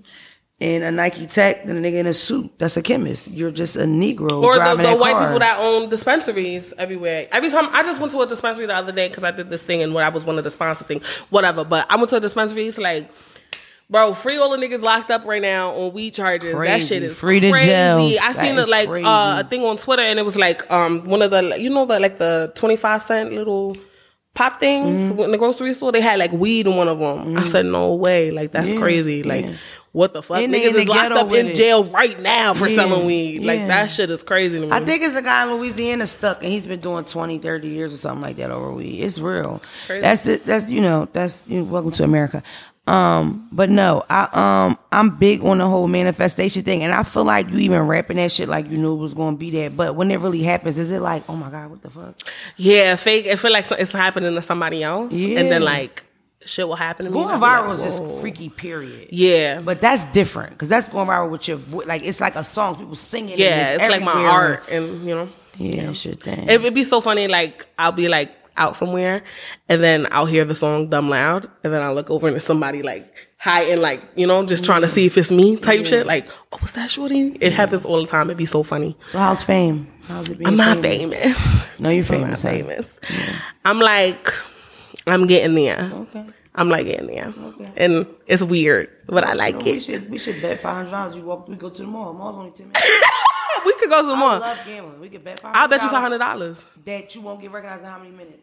In a Nike Tech than a nigga in a suit. That's a chemist. You're just a Negro Or the, driving the that white car. people that own dispensaries everywhere. Every time I just went to a dispensary the other day because I did this thing and when I was one of the sponsor things, whatever. But I went to a dispensary. It's like, bro, free all the niggas locked up right now on weed charges. That Crazy. shit is Free the crazy. jails. I That seen is it like crazy. uh, a thing on Twitter and it was like um one of the you know the like the twenty-five cent little pop things Mm-hmm. in the grocery store. They had like weed in one of them. I said no way. Like that's Yeah, crazy. Like. yeah. What the fuck? And they Niggas in the is locked ghetto up in with it. jail right now for Yeah, selling weed. Like yeah. that shit is crazy to me. I think it's a guy in Louisiana stuck, and he's been doing twenty, thirty years or something like that over weed. It's real. Crazy. That's it. That's you know. That's you know, welcome to America. Um, but no, I um, I'm big on the whole manifestation thing, and I feel like you even rapping that shit like you knew it was going to be that. But when it really happens, is it like, oh my god, what the fuck? Yeah, fake. I feel like it's happening to somebody else, Yeah. and then like shit will happen to me. Going and I'll be viral like, is just whoa. freaky. Period. Yeah, But that's different because that's going viral with your vo- like it's like a song people singing. yeah, and it's like my everywhere. art, and you know, Yeah, shit. Thing. it would be so funny. Like I'll be like out somewhere, and then I'll hear the song dumb loud, and then I'll look over and it's somebody like high and like you know just trying to see if it's me type shit. Like, oh, was that shorty? It happens all the time. It'd be so funny. So how's fame? How's it being? I'm not famous. No, you're I'm not famous. huh? famous. I'm like, I'm getting there. Okay. I'm like getting there, and it's weird, but I like We it. should we should bet five hundred dollars. You walk, we go to the mall. Mall's only ten minutes. We could go some I more. love gambling. We could bet five. I'll bet you five hundred dollars. that you won't get recognized in how many minutes.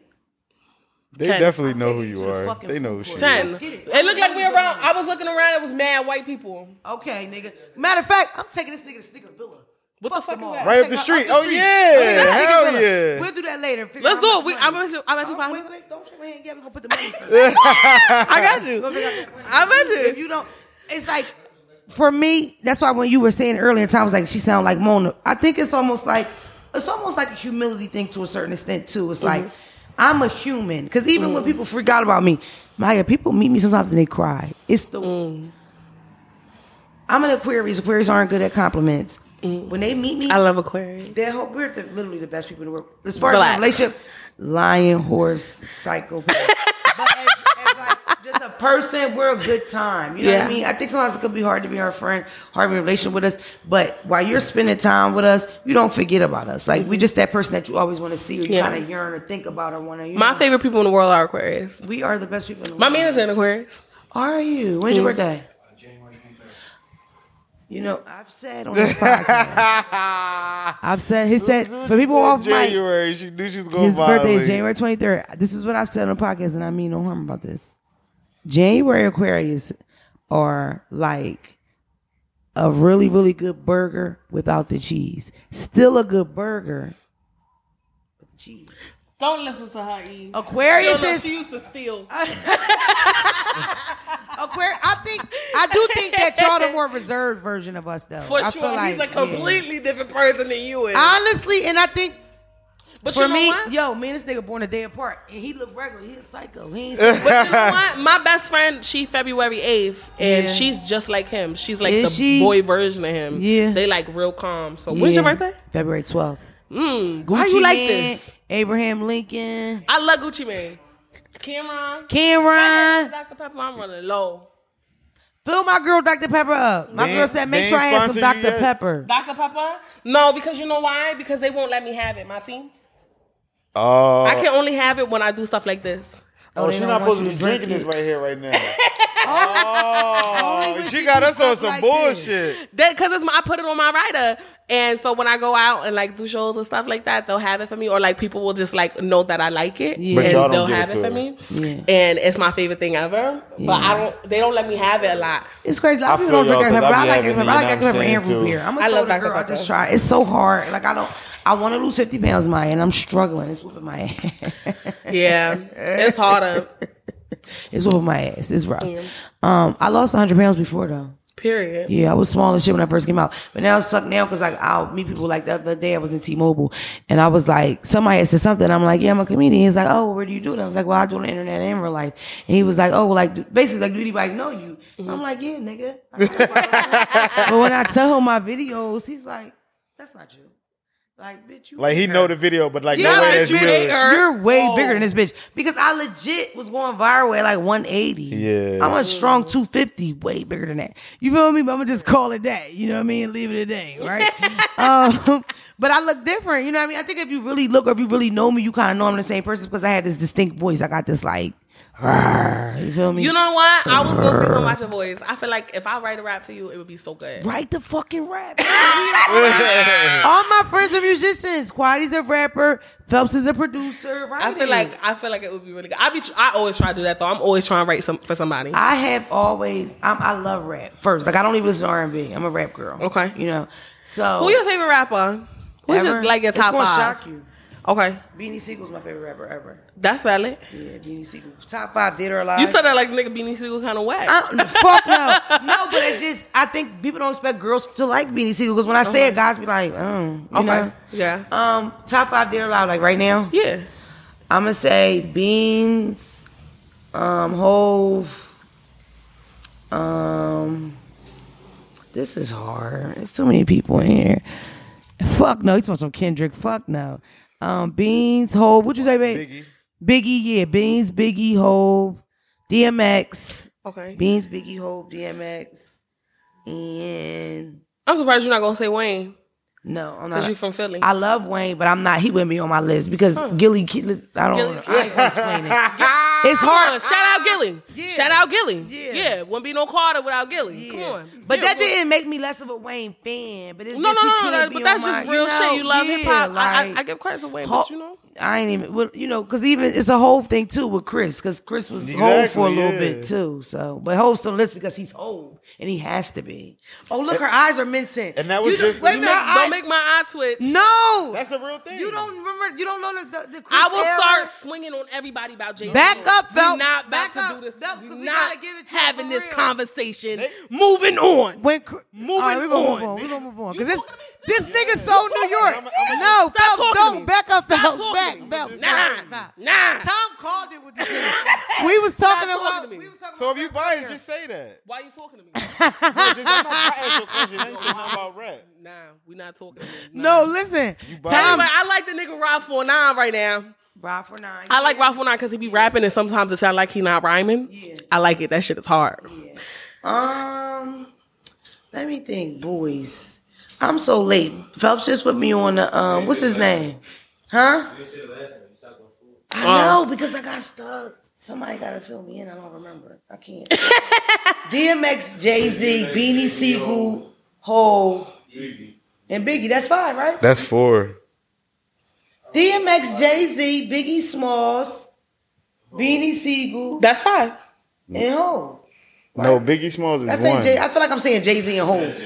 They Ten. definitely know I'll who take you you to the are. fucking They know food who court. she Ten. is. Let's get it. It looked like we around. I was looking around. It was mad white people. Okay, nigga. Matter of fact, I'm taking this nigga to Sneaker Villa. What the fuck them is all. that? Right up Take the her street. the Oh, street. yeah. Okay, that's Sneaker Hell Villa. yeah. We'll do that later. Figure Let's out do how it. much We, I money. bet you. I bet you Oh, five wait, hundred. wait, don't shake my hand yet. We're gonna put the money first. I got you. Go figure out that money. I bet you. If you don't, it's like for me. That's why when you were saying earlier, times like she sounded like Mona. I think it's almost like it's almost like a humility thing to a certain extent too. It's like I'm a human because even when people freak out about me, Maya, people meet me sometimes and they cry. It's the I'm an Aquarius. Aquarius aren't good at compliments. When they meet me, I love Aquarius. they're ho- we're the, literally the best people in the world. As far Relax. as my relationship, lion, horse, psychopath. But as, as like just a person, we're a good time. You know Yeah. what I mean? I think sometimes it could be hard to be our friend, hard to be in a relationship with us. But while you're spending time with us, you don't forget about us. Like we just that person that you always want to see or you Yeah. kind of yearn or think about or want to. My know. favorite people in the world are Aquarius. We are the best people in the My world. manager in Aquarius. Are you? When's your birthday? You know, I've said on this podcast. I've said he said for people off mic. January, she knew she was going His to birthday is January twenty-third. This is what I've said on the podcast, and I mean no harm about this. January Aquarius are like a really, really good burger without the cheese. Still a good burger with the cheese. Don't listen to her, Eve. Aquarius She, is she used to steal. Aquarius. I think I do think that y'all the more reserved version of us, though. For I sure. feel like, He's a completely yeah. different person than you is. Honestly, and I think. but For you know me, what? yo, me and this nigga born a day apart, and he look regular. He a psycho. He ain't. But you know what? My best friend, she February eighth, and Yeah. she's just like him. She's like Is the she? boy version of him. Yeah. They like real calm. So when's your Yeah. birthday? February twelfth. Mm, why you like this? Abraham Lincoln. I love Gucci Mane. Cameron. Cameron. Doctor Pepper, I'm running low. Fill my girl Doctor Pepper up. My They girl ain't- said, they make ain't sure I have some sponsor you Doctor yet? Pepper. Doctor Pepper? No, because you know why? Because they won't let me have it, my team. Oh, I can only have it when I do stuff like this. oh, they she's don't not want supposed to you be to drinking drink this right here, right now. Only Oh, when she she got do us on stuff some like this. bullshit. Because it's my, I put it on my rider. And so when I go out and like do shows and stuff like that, they'll have it for me. Or like people will just like know that I like it. Yeah. But And y'all don't they'll give have it it to for her. me. Yeah. And it's my favorite thing ever. But I don't, they don't let me have it a lot. It's crazy. A lot I of people feel don't drink y'all, Doctor Pepper. 'cause I I be like having Doctor it, Pepper. I you like know Doctor what Pepper I'm and saying, root too. beer. I'm a I love soda Doctor girl. I Pepper. just try. It's so hard. Like I don't. I want to lose fifty pounds, Maya, and I'm struggling. It's whooping my ass. Yeah. It's harder. It's whooping my ass. It's rough. Um, I lost one hundred pounds before though. Period. Yeah, I was small and shit when I first came out. But now it's suck now because like I'll meet people like the other day I was in T-Mobile and I was like, somebody had said something. I'm like, yeah, I'm a comedian. He's like, oh, where do you do it? I was like, well, I do it on the internet and in real life. And he was like, oh, well, like do- basically like, do anybody know you? Mm-hmm. I'm like, yeah, nigga. I know you. But when I tell him my videos, he's like, that's not you. Like, bitch, you Like he bigger. know the video, but like Yeah, no way like, that's you real. bigger. You're way Oh. bigger than this bitch because I legit was going viral at like one eighty. Yeah. I'm a strong two fifty, way bigger than that. You feel me? But I'm gonna just call it that. You know what I mean? Leave it at that, right? um, but I look different. You know what I mean? I think if you really look or if you really know me, you kind of know I'm the same person because I had this distinct voice. I got this like, you feel me? You know what? I was going to say, don't watch your voice. I feel like if I write a rap for you, it would be so good. Write the fucking rap. All my friends are musicians. Quadi's a rapper. Phelps is a producer. Write I feel it. like I feel like it would be really good. I be I always try to do that though. I'm always trying to write some for somebody. I have always. I'm, I love rap. First, like I don't even listen to R and B. I'm a rap girl. Okay. you know. So Who your favorite rapper? Who's your, ever? like your top it's gonna five? Shock you. Okay, Beanie Siegel's my favorite rapper ever. that's valid. Yeah, Beanie Siegel. Top five, dead or alive. You said that like nigga Beanie Siegel kind of whack. Uh, fuck no, no. But it just, I think people don't expect girls to like Beanie Siegel because when I say it, guys be like, oh, you okay, know. yeah, Um, top five, dead or alive, like right now. yeah. I'm gonna say Beans, um, Hove. Um, this is hard. There's too many people in here. Fuck no. He's on some Kendrick. Fuck no. Um, Beans, Hove. What'd you say, babe? Biggie. Biggie, yeah. Beans, Biggie, Hove, D M X. Okay. Beans, Biggie, Hove, D M X, and I'm surprised you're not gonna say Wayne no, I'm because not. you from Philly. I love Wayne, but I'm not. He wouldn't be on my list because Gilly. I don't. Gilly- I ain't gonna explain it. It's Come hard. on, shout out Gilly. Yeah. Shout out Gilly. Yeah. Yeah. Wouldn't be no Carter without Gilly. Come on. But Yeah, that well- didn't make me less of a Wayne fan. But it's No, no, just, he no, no. can't That, be but that's on just my- real you know, shit. You love yeah, hip hop. I, I, like, I give credit to Wayne, Ho- but you know. I ain't even, well, you know, because even it's a whole thing too with Chris, because Chris was Exactly, Hove for a little yeah. bit too. So, but Hove's still list because he's Hove and he has to be. Oh, look, her eyes are mincing. And that was You don't- just- wait a you minute, Don't, her don't eye- make my eye twitch. no. That's a real thing. You don't remember? You don't know the the, the Chris I will era? start swinging on everybody about Jay. Back up, We're Phelps. not about Back to up, do this. Phelps, 'cause We're we not gotta give it to him having for this real. conversation. They- Moving on. When Cr- Moving All right, we gonna on. move on. We gonna move on You because this talking to me? this nigga's so New York. I'm- I'm- no, Stop Phelps, talking to don't me. back up, Stop Phelps. talking Back, to me. Phelps. Nah, Stop, stop. nah. Tom called it with this nigga. We was talking Stop talking about. to me. We was talking So about if you rap biased, earlier. just say that. Why you talking to me? No, just, I'm not I asked you a question. I ain't say nothing about rap. Nah, we not talking. No, listen. biased. Tom, Anyway, I like the nigga Rob four nine right now. Ride for nine. I like Ralph nine because he be rapping and sometimes it sound like he not rhyming. Yeah. I like it. That shit is hard. Yeah. Um, let me think, boys. I'm so late. Phelps just put me on the um. What's his name? Huh? I know because I got stuck. Somebody got to fill me in. I don't remember. I can't. D M X, Jay Z, Beanie Sigel, Hov, and Biggie. That's five, right? That's four. D M X, Jay Z, Biggie Smalls, Beanie Sigel, That's five. and Hov. No, Biggie Smalls is I say one. Jay. I feel like I'm saying Jay Z and Hov.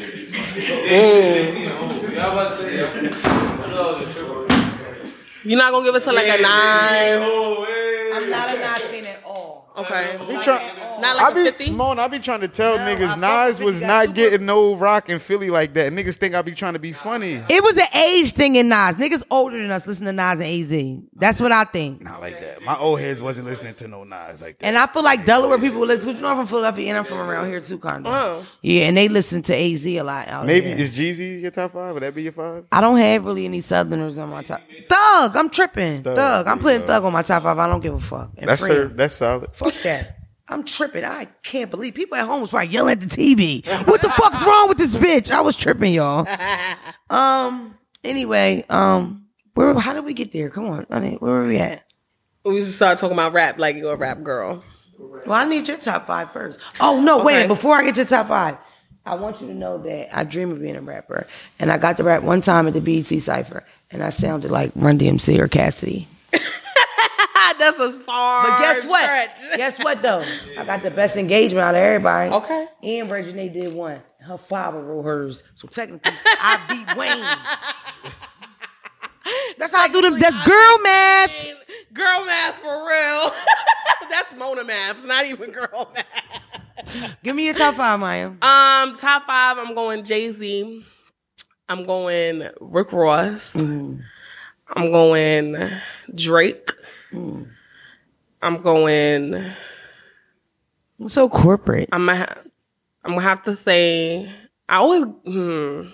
You're not gonna give us to like a nine. I'm not a Nas fan at all. Okay. Be try- Not I like a be, fifty. Mona, I be trying to tell No, I niggas fuck Nas with was fifty, got not super- getting no rock in Philly like that. Niggas think I be trying to be funny. It was an age thing in Nas. Niggas older than us listen to Nas and A Z. That's what I think. Not like that. My old heads wasn't listening to no Nas like that. And I feel like Delaware people listen. Because you know I'm from Philadelphia and I'm from around here too, kind of. Oh. Yeah, and they listen to A Z a lot out Maybe here. is Jeezy your top five? Would that be your five? I don't have really any Southerners on my top. Thug, I'm tripping. Thug, Thug, I'm there putting you go. Thug on my top five. I don't give a fuck. And That's Freedom. her. That's solid. Fuck that. I'm tripping. I can't believe people at home was probably yelling at the T V. What the fuck's wrong with this bitch? I was tripping, y'all. Um. Anyway, um, where? How did we get there? Come on, honey. Where were we at? We just started talking about rap like you're a rap girl. Well, I need your top five first. Oh no, wait. Okay. Before I get your top five, I want you to know that I dream of being a rapper, and I got to rap one time at the B E T Cipher, and I sounded like Run D M C or Cassidy. That's as far. But guess what? stretch. Guess what though? I got the best engagement out of everybody. Okay. And Regina did one. Her father wrote hers. So technically, I beat Wayne. That's how I do them. That's girl math. Girl math for real. That's Mona math, not even girl math. Give me your top five, Maya. Um, top five. I'm going Jay Z. I'm going Rick Ross. Mm. I'm going Drake. Mm. I'm going. I'm so corporate. I'm gonna. Ha- I'm gonna have to say. I always. Hmm.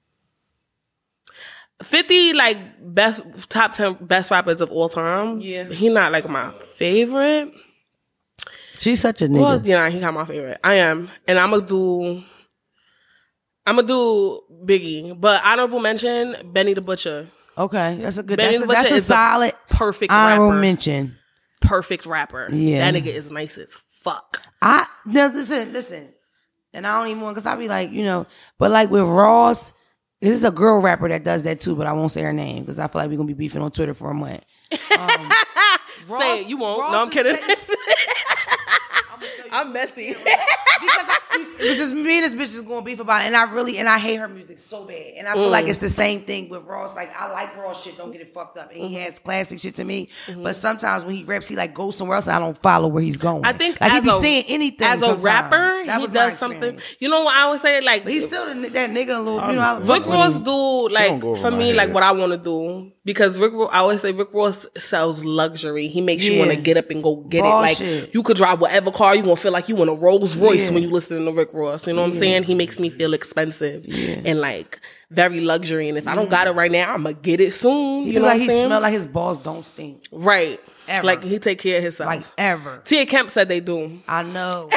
fifty like best top ten best rappers of all time. Yeah. He not like my favorite. She's such a nigga. Well, yeah, he got my favorite. I am, and I'm gonna do. I'm gonna do Biggie, but honorable mention Benny the Butcher. Okay, that's a good. Benny That's a, the Butcher that's a is the solid perfect honorable rapper. mention. Perfect rapper. Yeah. That nigga is nice as fuck. I no, listen, listen, and I don't even want because I be like, you know, but like with Ross, this is a girl rapper that does that too, but I won't say her name because I feel like we're gonna be beefing on Twitter for a month. Um, Say it, you won't. Ross No, I'm is kidding. saying- I'm, gonna tell you I'm something. messy. because I, because me and this bitch is going to beef about it, and I really and I hate her music so bad, and I feel Mm. like it's the same thing with Ross. Like I like Ross shit, don't get it fucked up, and he has classic shit to me. Mm-hmm. But sometimes when he raps, he like goes somewhere else, and I don't follow where he's going. I think like as he be a, saying anything as a sometimes. rapper, That he was my does something. experience. You know what I always say? Like But he's still the, that nigga a little. You know, I understand. fuck Rick with Ross him. do like don't go over for my me head. like what I want to do because Rick. Ro- I always say Rick Ross sells luxury. He makes you Yeah. want to get up and go get Raw it. Like shit. you could drive whatever car you gonna feel like you in a Rolls Royce Yeah. when you listen to Rick Ross. You know what I'm saying? He makes me feel expensive and like very luxury. And if I don't got it right now, I'm gonna get it soon. He You just know like what he I'm saying? smell like his balls don't stink. Right. Ever. Like he take care of himself. Like ever. Tia Kemp said they do. I know.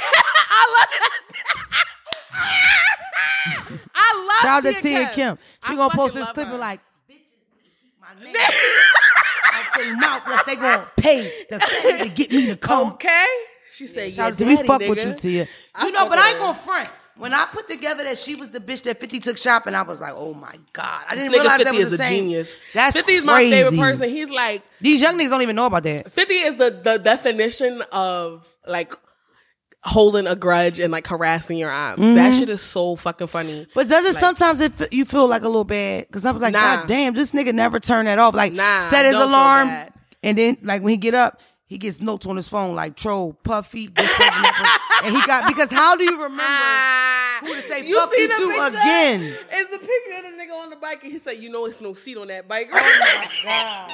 I love Shout out to Tia Tia Kemp. Kim. She I gonna fucking post this love clip her. and like, bitches my name out their mouth unless they gonna pay the fee to get me to come. Okay. She said, Shout yeah, out to we daddy, fuck nigga. with you, Tia. I You know, fuck but with I ain't her. gonna front. When I put together that she was the bitch that fifty took shopping, I was like, oh my God. I This didn't nigga realize that fifty was is the a same. genius. That's fifty is my crazy. favorite person. He's like, These young niggas don't even know about that. fifty is the, the definition of like holding a grudge and like harassing your ops. Mm-hmm. That shit is so fucking funny. But does it Like- sometimes it, you feel like a little bad? Because I was like, Nah. God damn, this nigga never turned that off. Like, Nah, set I his don't feel alarm, bad. and then like when he get up, he gets notes on his phone like Troll, Puffy, this person, that person. And he got because how do you remember who to say fuck see you the to picture? again? It's the picture of the nigga on the bike, and he said, "You know, it's no seat on that bike." Oh my God.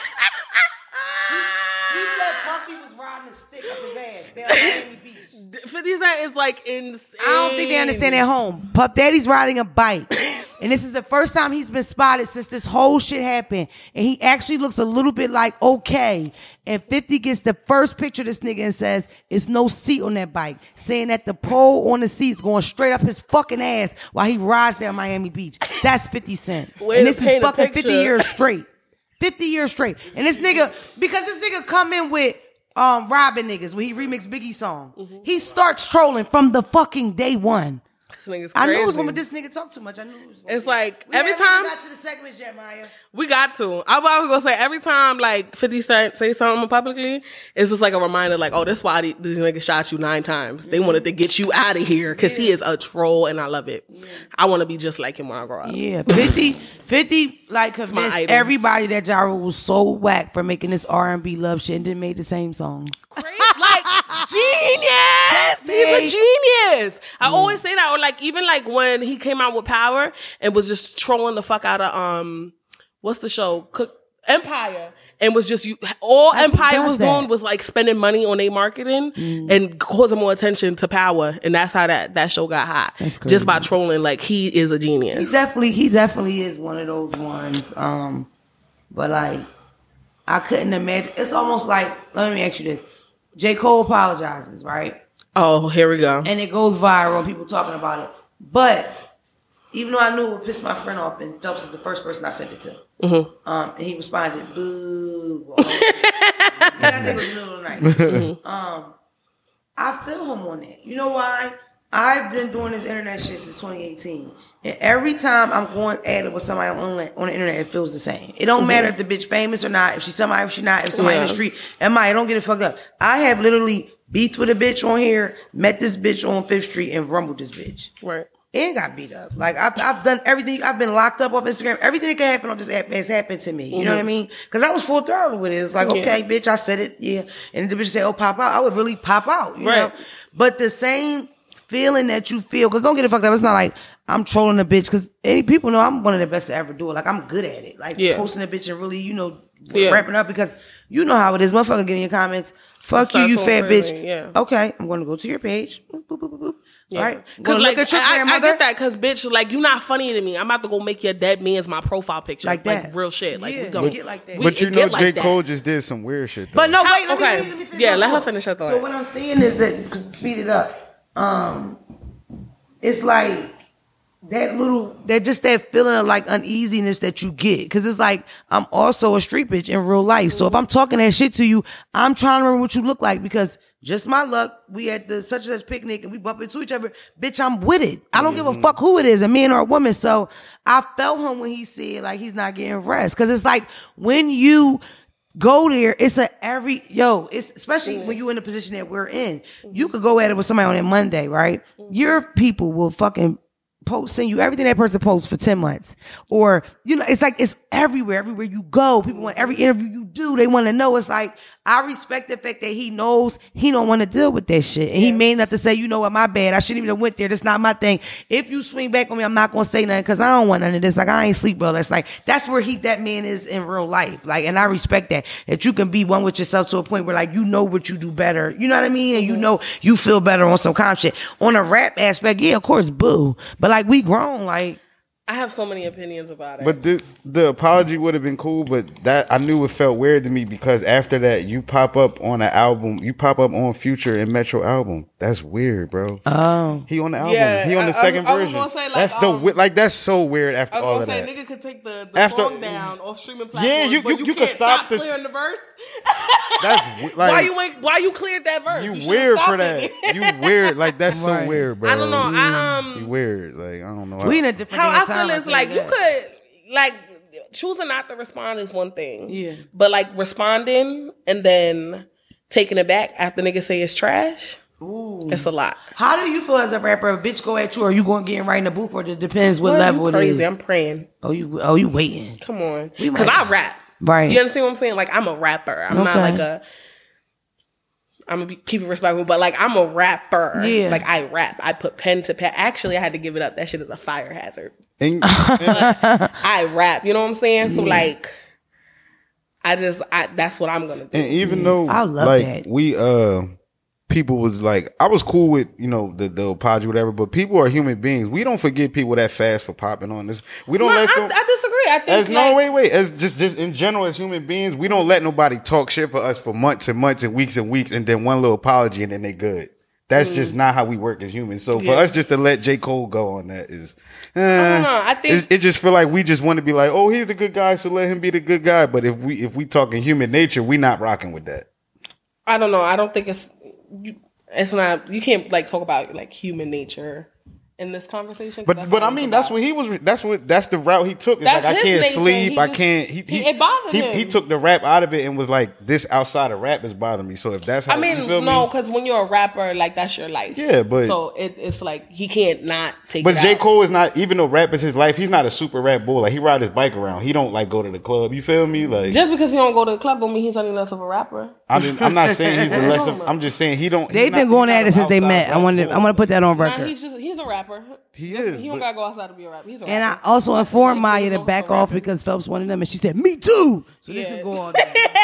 He said Puffy was riding a stick up his ass down Miami Beach. fifty Cent is like insane. I don't think they understand at home. Puff Daddy's riding a bike. And this is the first time he's been spotted since this whole shit happened. And he actually looks a little bit like okay. And fifty gets the first picture of this nigga and says, it's no seat on that bike. Saying that the pole on the seat's going straight up his fucking ass while he rides down Miami Beach. That's fifty Cent. Way and to this is paint a fucking fifty picture. years straight. fifty years straight. And this nigga, because this nigga come in with um robbing niggas when he remixed Biggie's song. Mm-hmm. He starts trolling from the fucking day one. This nigga's I crazy. knew it was gonna be this nigga talk too much. I knew it was gonna It's be. like We every haven't time even got to the segments yet, Maya. we got to. I was gonna say every time like fifty Cent say something publicly, it's just like a reminder, like, oh, this why these, these niggas shot you nine times. They wanted to get you out of here because yeah. he is a troll, and I love it. Yeah. I want to be just like him when I grow up. Yeah, fifty, fifty, like convinced everybody that Ja Rule was so whack for making this R and B love shit and then made the same songs. Crazy. Like genius. He's a genius. I mm. always say that, or like even like when he came out with Power and was just trolling the fuck out of um, what's the show? Cook Empire, and was just you. All I Empire was that. doing was like spending money on their marketing mm. and causing more attention to Power, and that's how that that show got hot. Just by trolling. Like he is a genius. He definitely, he definitely is one of those ones. Um, but like, I couldn't imagine. It's almost like, let me ask you this: J. Cole apologizes, right? Oh, here we go. And it goes viral, people talking about it. But even though I knew it would piss my friend off, and Phelps is the first person I sent it to. Mm-hmm. Um, and he responded, boo. And I think it was middle of the night. Mm-hmm. Um, I feel him on that. You know why? I've been doing this internet shit since twenty eighteen. And every time I'm going at it with somebody on, on the internet, it feels the same. It don't mm-hmm. matter if the bitch famous or not, if she's somebody, if she's not, if somebody yeah. in the street. Am I? Don't get it fucked up. I have literally beefed with a bitch on here, met this bitch on Fifth Street, and rumbled this bitch. Right. And got beat up. Like, I've, I've done everything. I've been locked up off Instagram. Everything that can happen on this app has happened to me. You mm-hmm. know what I mean? Because I was full throttle with it. It's like, okay, yeah. bitch, I said it. Yeah. And the bitch said, oh, pop out. I would really pop out. You right. know? But the same feeling that you feel, because don't get it fucked up. It's not like I'm trolling a bitch, because any people know I'm one of the best to ever do it. Like, I'm good at it. Like, yeah. posting a bitch and really, you know, yeah. wrapping up, because you know how it is. Motherfucker get in your comments. Fuck you, you fat bitch. Yeah. Okay, I'm going to go to your page. Boop, boop, boop, boop. Yeah. Right? Because like, I, I get that, because bitch, like, you not funny to me. I'm about to go make your dead man's my profile picture. Like that. Like, real shit. Like, yeah. we gonna get like that. But you know, J. Like Cole that. just did some weird shit, though. But no, wait. How, let me, okay. let me, let me yeah, let her finish her thought. So what I'm saying is that, cause speed it up, um, it's like, that little, that just that feeling of like uneasiness that you get. Cause it's like, I'm also a street bitch in real life. So if I'm talking that shit to you, I'm trying to remember what you look like, because just my luck, we at the such and such picnic and we bump into each other. Bitch, I'm with it. I don't mm-hmm. give a fuck who it is, a man or a woman. So I felt him when he said like he's not getting rest. Cause it's like when you go there, it's a every, yo, it's especially mm-hmm. when you're in the position that we're in. Mm-hmm. You could go at it with somebody on a Monday, right? Mm-hmm. Your people will fucking post, send you everything that person posts for ten months. Or, you know, it's like, it's everywhere, everywhere you go. People want every interview you do, they want to know. It's like, I respect the fact that he knows he don't want to deal with that shit. And yeah. he may enough to say, you know what, my bad. I shouldn't even have went there. That's not my thing. If you swing back on me, I'm not going to say nothing, because I don't want none of this. Like, I ain't sleep well. That's like, that's where he, that man is in real life. Like, and I respect that. That you can be one with yourself to a point where like, you know what you do better. You know what I mean? And you know, you feel better on some calm shit. On a rap aspect, yeah, of course, boo. But like, we grown, like, I have so many opinions about it. But this, the apology would have been cool, but that I knew it felt weird to me, because after that, you pop up on an album, you pop up on Future and Metro album. That's weird, bro. Oh, he on the album. Yeah, he on the I, second I, I version. Was gonna say, like, that's um, the like that's so weird. After I was all gonna of say, that, nigga could take the, the after, song down off streaming platforms. Yeah, you but you, you, you can't could stop stop this. clearing the verse. That's like, why you ain't, why you cleared that verse? You, you weird for it. that. You weird. Like that's right. so weird, bro. I don't know. I um, you weird. Like I don't know. We in a different how I time, feel is like you could like choosing not to respond is one thing. Yeah. But like responding and then taking it back after niggas say it's trash. Ooh. It's a lot. How do you feel as a rapper? A bitch go at you, or you going to get right in the booth, or it depends what well, level you crazy. it is? I'm praying. Oh, you oh you waiting? Come on, because I rap. Right. You understand what I'm saying? Like I'm a rapper. I'm okay. not like a. I'm gonna be people respectful, but like I'm a rapper. Yeah. Like I rap. I put pen to pen. Actually, I had to give it up. That shit is a fire hazard. And, I rap. You know what I'm saying? So yeah. like, I just I that's what I'm gonna do. And even though I love like that. we uh. people was like, I was cool with, you know, the, the apology, whatever, but people are human beings. We don't forget people that fast for popping on this. We don't No, let I, some. I disagree. I think As, like, no, wait, wait. As just, just in general, as human beings, we don't let nobody talk shit for us for months and months and weeks and weeks, and then one little apology and then they good. That's mm. just not how we work as humans. So yeah. for us just to let J. Cole go on that is, eh, I don't know. I think it, it just feel like we just want to be like, oh, he's the good guy, so let him be the good guy. But if we if we talking human nature, we not rocking with that. I don't know. I don't think it's it's not. You can't like talk about like human nature in this conversation. But but I mean, that's what he was. That's what that's the route he took. It's That's like I his can't nature. sleep. He I just- can't. He, he- he it bothered he, him. He took the rap out of it and was like, this outside of rap is bothering me. So if that's how I mean, you feel no, me? because when you're a rapper, like that's your life. Yeah, but- so it, it's like he can't not take. But it J. out. Cole is not, even though rap is his life, he's not a super rap bull. Like, he ride his bike around. He don't, like, go to the club. You feel me? Like, Just because he don't go to the club don't mean he's any less of a rapper. I didn't, I'm not saying he's the less of, I'm just saying he don't. They've he's been not- going he's at not it since an they outside met. I rap want to. bull. I want to put that on Nah, record. he's just he's a rapper. He Just- is, He don't but- gotta go outside to be a rapper. He's a rapper. And I also informed Maya to back off because Phelps wanted them, and she said, "Me too." So this Yeah. could go on.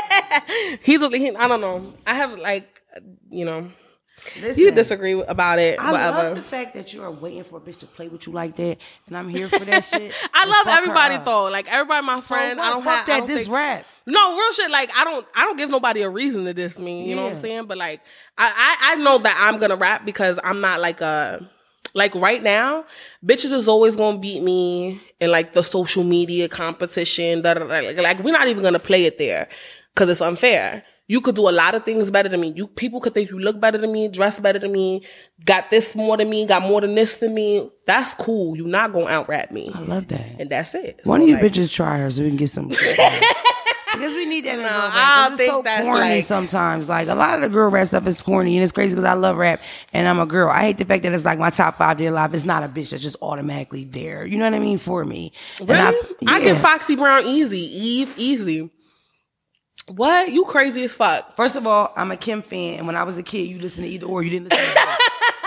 There. he's a, he, I don't know. I have like you know. Listen, You disagree with- about it, I whatever. love the fact that you are waiting for a bitch to play with you like that, and I'm here for that shit. I So love fuck her everybody up. though. Like everybody, my So friend. what? I don't Fuck have that. I don't This think, rap. No, real shit. Like I don't, I don't give nobody a reason to diss me. You know what I'm Yeah. saying? But like, I, I, I know that I'm gonna rap because I'm not like a, like right now, bitches is always gonna beat me in like the social media competition. Da, da, da, like, like we're not even gonna play it there because it's unfair. You could do a lot of things better than me. You people could think you look better than me, dress better than me, got this more than me, got more than this than me. That's cool. You're not gonna out rap me. I love that. And that's it. One So, of you like, bitches try her so we can get some. Because we need that in No, girl rap. I 'cause don't it's think so that's corny like- sometimes. Like a lot of the girl rap stuff is corny, and it's crazy because I love rap and I'm a girl. I hate the fact that it's like my top five dead alive. It's not a bitch that's just automatically there. You know what I mean? For me, And Really? I, yeah. get Foxy Brown easy. Eve easy. What? You crazy as fuck. First of all, I'm a Kim fan, and when I was a kid, you listened to either or. You didn't listen to both.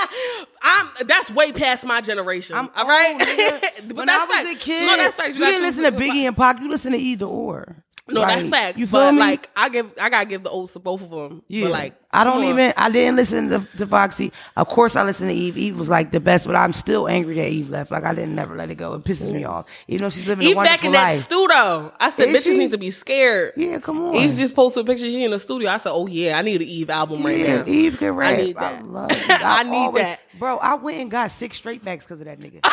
I'm that's way past my generation. I'm all right. old, nigga. But when that's I was facts. a kid, No, that's facts. you, gotta didn't choose listen to the- Biggie and Pac. You listened to either or. No, Like, that's facts. You feel but me? like I give, I gotta give the oaths to both of them. Yeah. But like, I don't come on. even. I didn't listen to, to Foxy. Of course, I listened to Eve. Eve was like the best, but I'm still angry that Eve left. Like I didn't never let it go. It pisses me off, even though she's living a Eve wonderful back in that life. studio. I said, Is bitches she? need to be scared. Yeah, come on. Eve just posted a picture. She in the studio. I said, oh yeah, I need an Eve album right yeah, now. Eve can rap. I need that. love Eve. I need always- that. bro. I went and got six straight backs because of that nigga.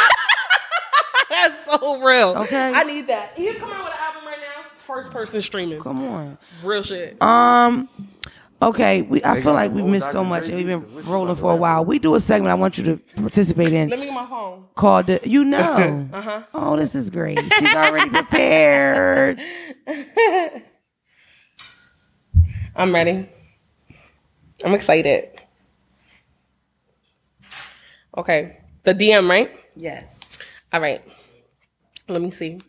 That's so real. Okay. I need that. Eve come out with an album right now. First person streaming. Come on. Real shit. Um. Okay, we. I feel like we missed so much, and we've been rolling for a while. We do a segment I want you to participate in Let me get my phone. called the, you know. uh-huh. Oh, this is great. She's already prepared. I'm ready. I'm excited. Okay. The D M, right? Yes. All right. Let me see.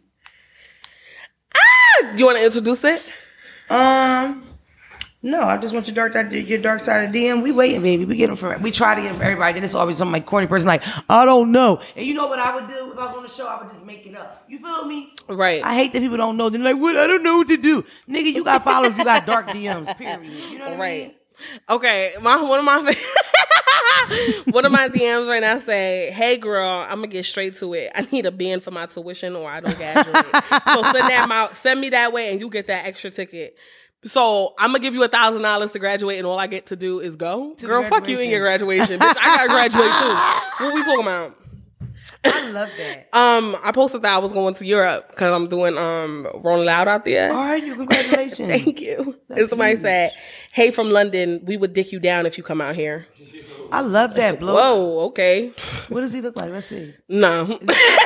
Ah! You want to introduce it? Um. No, I just want your dark side, your dark side of D M. We waiting, baby. We get them for. We try to get them for everybody. Then it's always some like corny person like, I don't know. And you know what I would do if I was on the show? I would just make it up. You feel me? Right. I hate that people don't know. They're like, what? I don't know what to do. Nigga, you got followers. You got dark D Ms. Period. You know what I Right. mean? Okay. My one of my one of my D Ms right now say, "Hey girl, I'm gonna get straight to it. I need a band for my tuition, or I don't graduate. So send that out. Send me that way, and you get that extra ticket." So I'm gonna give you a thousand dollars to graduate, and all I get to do is go. To Girl, fuck you in your graduation, bitch. I gotta graduate too. What we talking about? I love that. Um, I posted that I was going to Europe because I'm doing um Rolling Loud out there. All right, you congratulations. Thank you. That's And somebody huge. said, "Hey, from London, we would dick you down if you come out here." I love that, Blue. Whoa, okay. What does he look like? Let's see. No.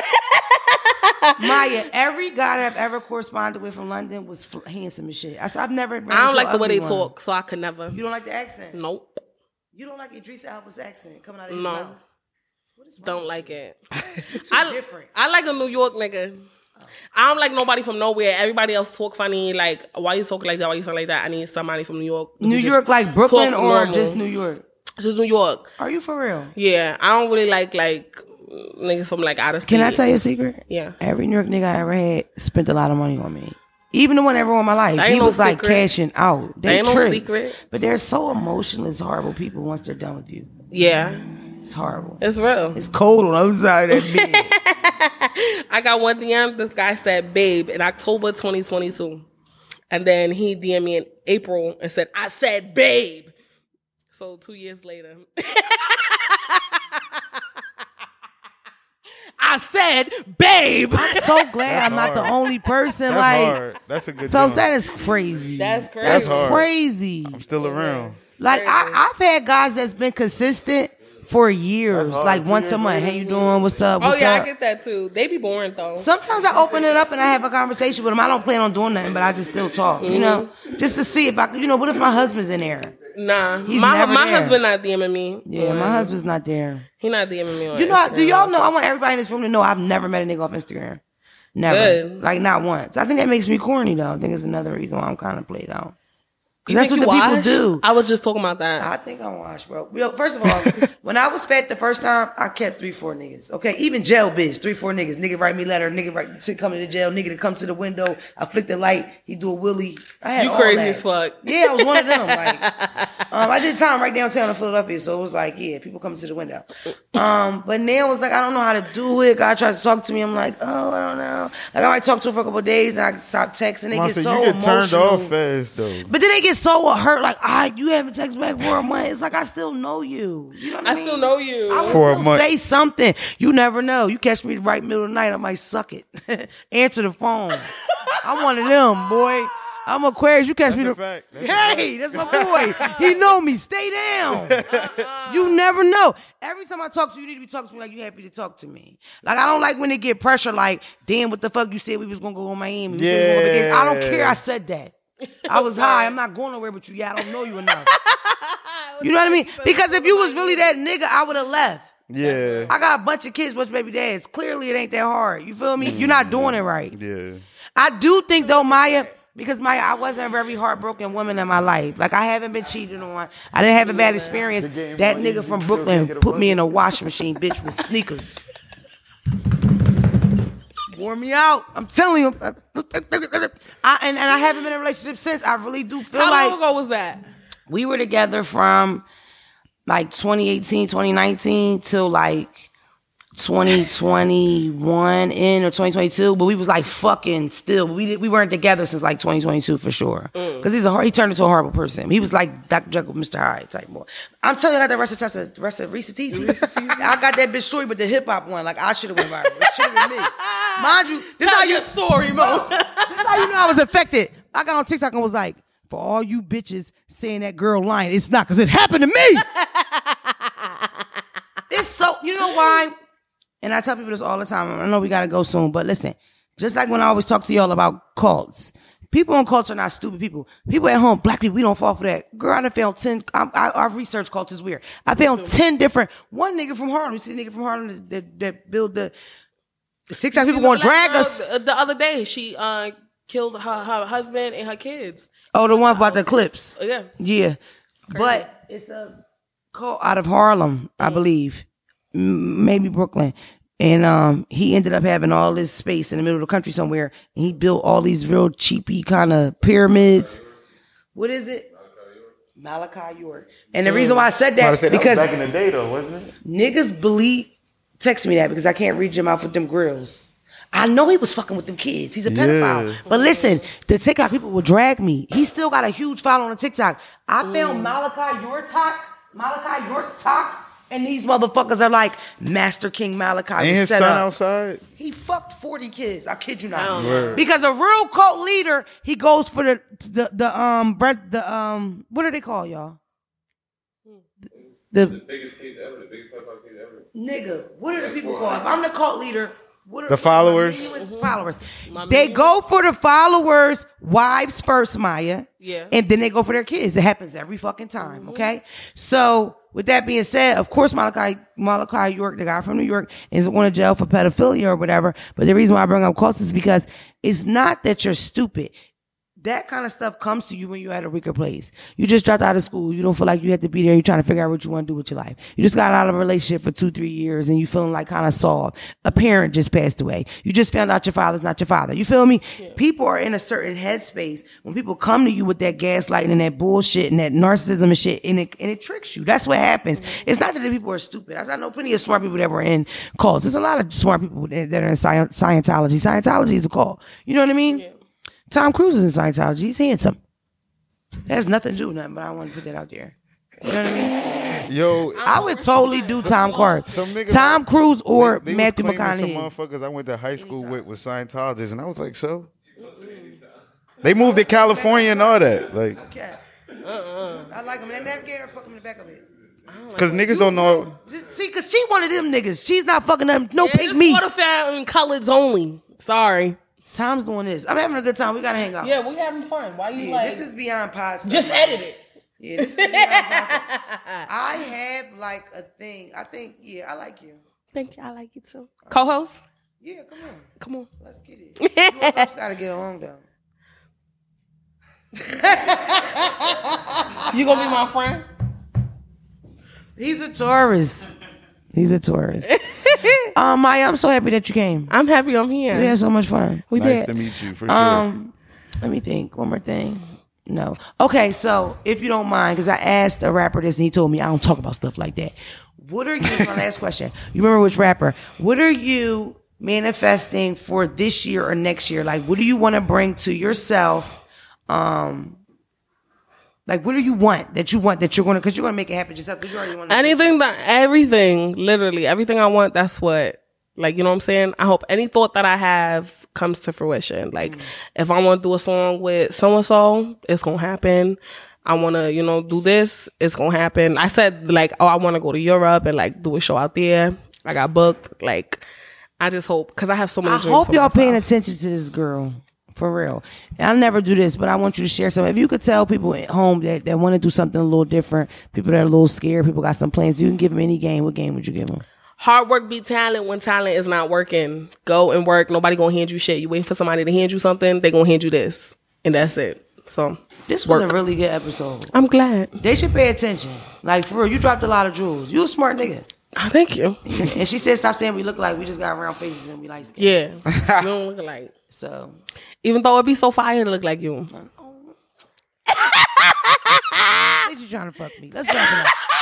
Maya, every guy I've ever corresponded with from London was fl- handsome as shit. I, so I've never. ran I don't into like an the way ugly they one. talk, so I could never. You don't like the accent? Nope. You don't like Idris Elba's accent coming out of his No. mouth? What is wrong Don't with like you? it. Too I, different. I like a New York nigga. I don't like nobody from nowhere. Everybody else talk funny. Like, why you talking like that? Why you sound like that? I need somebody from New York. who New just York, like Brooklyn, talk or normal. just New York? Just New York. Are you for real? Yeah, I don't really like like niggas from like out of state. Can I tell you a secret? Yeah. Every New York nigga I ever had spent a lot of money on me. Even the one that ruined my life, That ain't he no was like secret. cashing out. They Ain't no tricks. secret. But they're so emotionless, horrible people once they're done with you. Yeah, It's horrible. it's real. It's cold on the other side of that bed. I got one D M. This guy said, "Babe," in October twenty twenty-two, and then he D M'd me in April and said, "I said, babe." So two years later, I said, "Babe." I'm so glad I'm not the hard. only person. That's like, hard. That's a good fellas, job. that is crazy. That's crazy. That's That's hard. crazy. I'm still around. Like I, I've had guys that's been consistent for years, That's hard. like Two once a years month. later. Hey, you doing? What's up? Oh What's yeah, up? I get that too. They be boring though. Sometimes I open it up and I have a conversation with them. I don't plan on doing nothing, but I just still talk, you know, just to see if I, you know, what if my husband's in there? Nah, He's my never my there. husband not DMing me. Yeah, my husband's not there. He not DMing me. On You know, I- Instagram. do y'all know? I want everybody in this room to know I've never met a nigga off Instagram. Never, Good. like not once. I think that makes me corny though. I think it's another reason why I'm kind of played out. You That's what think the you people washed? do. I was just talking about that. I think I'm washed, bro. Yo, first of all, when I was fat the first time, I kept three, four niggas. Okay, even jail biz, three, four niggas. Nigga write me letter, nigga write to come to jail, nigga to come to the window. I flick the light, he do a willy. I had You all crazy that. as fuck. Yeah, I was one of them. Like, um, I did time right downtown in Philadelphia, so it was like, yeah, people coming to the window. Um, but now it's like I don't know how to do it. God tried to talk to me. I'm like, oh, I don't know. Like I might talk to her for a couple of days, and I stop texting. They Mom get said, so you get emotional. turned off fast though. But then they get so hurt, like, ah, you haven't texted back for a month. It's like I still know you. You know what I, I mean? still know you. I would For a still month. say something. You never know. You catch me right middle of the night, I might suck it. Answer the phone. I'm one of them, boy. I'm Aquarius. You catch That's me a the fact. That's a hey, that's my boy. He know me. Stay down. You never know. Every time I talk to you, you need to be talking to me like you happy to talk to me. Like I don't like when they get pressure. Like, damn, what the fuck you said we was gonna go on Miami? We said we was gonna go vacation. I don't care. I said that. I was high. I'm not going nowhere with you. Yeah, I don't know you enough. You know what I mean? Because if you was really that nigga, I would have left. Yeah. I got a bunch of kids, bunch of baby dads. Clearly, it ain't that hard. You feel me? You're not doing it right. Yeah. I do think though, Maya, because Maya, I wasn't a very heartbroken woman in my life. Like I haven't been cheated on. I didn't have a bad experience. That nigga from Brooklyn put me in a washing machine, bitch, with sneakers. Wore me out. I'm telling you. I, and, and I haven't been in a relationship since. I really do feel How like long ago was that? we were together from like twenty eighteen, twenty nineteen till like twenty twenty-one in or twenty twenty-two, but we was like fucking still. We did, we weren't together since like twenty twenty-two for sure. Because he's a hor- he turned into a horrible person. He was like Doctor Jekyll, Mister Hyde type boy. I'm telling you, I got the rest of the rest of Reese Teasy. I got that bitch story, but the hip hop one, like I should have went viral. It should have been me. Mind you, this Tell how you your story, Mo. this how you know I was affected. I got on TikTok and was like, for all you bitches saying that girl lying, it's not because it happened to me. It's so, you know why? And I tell people this all the time. I know we got to go soon, but listen, just like when I always talk to y'all about cults, people in cults are not stupid people. People at home, black people, we don't fall for that. Girl, I done found ten, I, I, our research cult is weird. I found ten different, one nigga from Harlem, you see the nigga from Harlem that, that, that build the, the TikTok people The going to black drag girl us. The, the other day, she uh, killed her, her husband and her kids. Oh, the one about the clips. Oh, yeah. Yeah. But it's a cult out of Harlem, I believe. M- Maybe Brooklyn. And um, he ended up having all this space in the middle of the country somewhere. And he built all these real cheapy kind of pyramids. What is it? Malachi York. And the reason why I said that, Say, that was because back in the day though, wasn't it? niggas believe, text me that because I can't read your mouth with them grills. I know he was fucking with them kids. He's a pedophile. Yeah. But listen, the TikTok people will drag me. He still got a huge following on TikTok. I found Malachi York talk, Malachi York talk, and these motherfuckers are like Master King Malachi. Ain't was his set son up. outside? He fucked forty kids. I kid you not. Oh. Word. Because a real cult leader, he goes for the the the um breast the um what do they call y'all? The, biggest case ever, the biggest pedophile case ever. nigga, what are the people called? If I'm the cult leader, what are The followers? my minions followers. My They minions? go for the followers' wives first, Maya. Yeah. And then they go for their kids. It happens every fucking time, okay? So, with that being said, of course, Malachi, Malachi York, the guy from New York, is going to jail for pedophilia or whatever. But the reason why I bring up cults is because it's not that you're stupid. that kind of stuff comes to you when you're at a weaker place. You just dropped out of school. You don't feel like you have to be there. You're trying to figure out what you want to do with your life. You just got out of a relationship for two, three years and you feeling like kind of soft. A parent just passed away. You just found out your father's not your father. You feel me? Yeah. People are in a certain headspace when people come to you with that gaslighting and that bullshit and that narcissism and shit, and it, and it tricks you. That's what happens. Mm-hmm. It's not that the people are stupid. I know plenty of smart people that were in cults. There's a lot of smart people that are in Scientology. Scientology is a cult. You know what I mean? Yeah. Tom Cruise is in Scientology. He's handsome. That has nothing to do with nothing, but I want to put that out there. You know what I mean? Yo, I would totally do Tom Cruise. Some niggas, Tom Cruise or they, they Matthew was McConaughey. Some motherfuckers I went to high school Anytime. with with Scientologists, and I was like, so? They moved to California and all that. Like, okay. Uh-uh. I like him. That navigator, fuck him in the back of it. Because like niggas don't know. See, because she one of them niggas. She's not fucking them. No, yeah, pick me. Water fountain colors only. Sorry. Tom's doing this. I'm having a good time. We gotta hang out. Yeah, we having fun. Why you yeah, like? This is beyond pod stuff. Just edit it. Yeah, this is beyond pod stuff. I have like a thing. I think, yeah, I like you. Thank you. I like you too. Co-host? Yeah, come on. Come on. Let's get it. You and us gotta get along though. You gonna be my friend? He's a tourist. He's a tourist. um, Maya, I'm so happy that you came. I'm happy I'm here. We had so much fun. We nice did. to meet you, for um, sure. Let me think. One more thing. No. Okay, so if you don't mind, because I asked a rapper this and he told me I don't talk about stuff like that. What are you, this is my last question. You remember which rapper? What are you manifesting for this year or next year? Like, what do you want to bring to yourself? Um, Like, what do you want that you want that you're going to, because you're going to make it happen yourself, because you already want to. Anything that, everything, literally, everything I want, that's what, like, you know what I'm saying? I hope any thought that I have comes to fruition. Like, mm. if I want to do a song with so-and-so, it's going to happen. I want to, you know, do this, it's going to happen. I said, like, oh, I want to go to Europe and, like, do a show out there. I got booked. Like, I just hope, because I have so many I dreams. hope y'all myself. paying attention to this girl. For real. I'll never do this, but I want you to share something. If you could tell people at home that, that want to do something a little different, people that are a little scared, people got some plans, you can give them any game. What game would you give them? Hard work beat talent when talent is not working. Go and work. Nobody gonna hand you shit. You waiting for somebody to hand you something, they gonna hand you this. And that's it. So this was work. a really good episode. I'm glad. They should pay attention. Like, for real, you dropped a lot of jewels. You a smart nigga. Oh, thank you. And she said, stop saying we look like we just got round faces and we like skin. Yeah. You don't look alike. So, even though it'd be so fire to look like you. What you trying to fuck me? Let's wrap it up.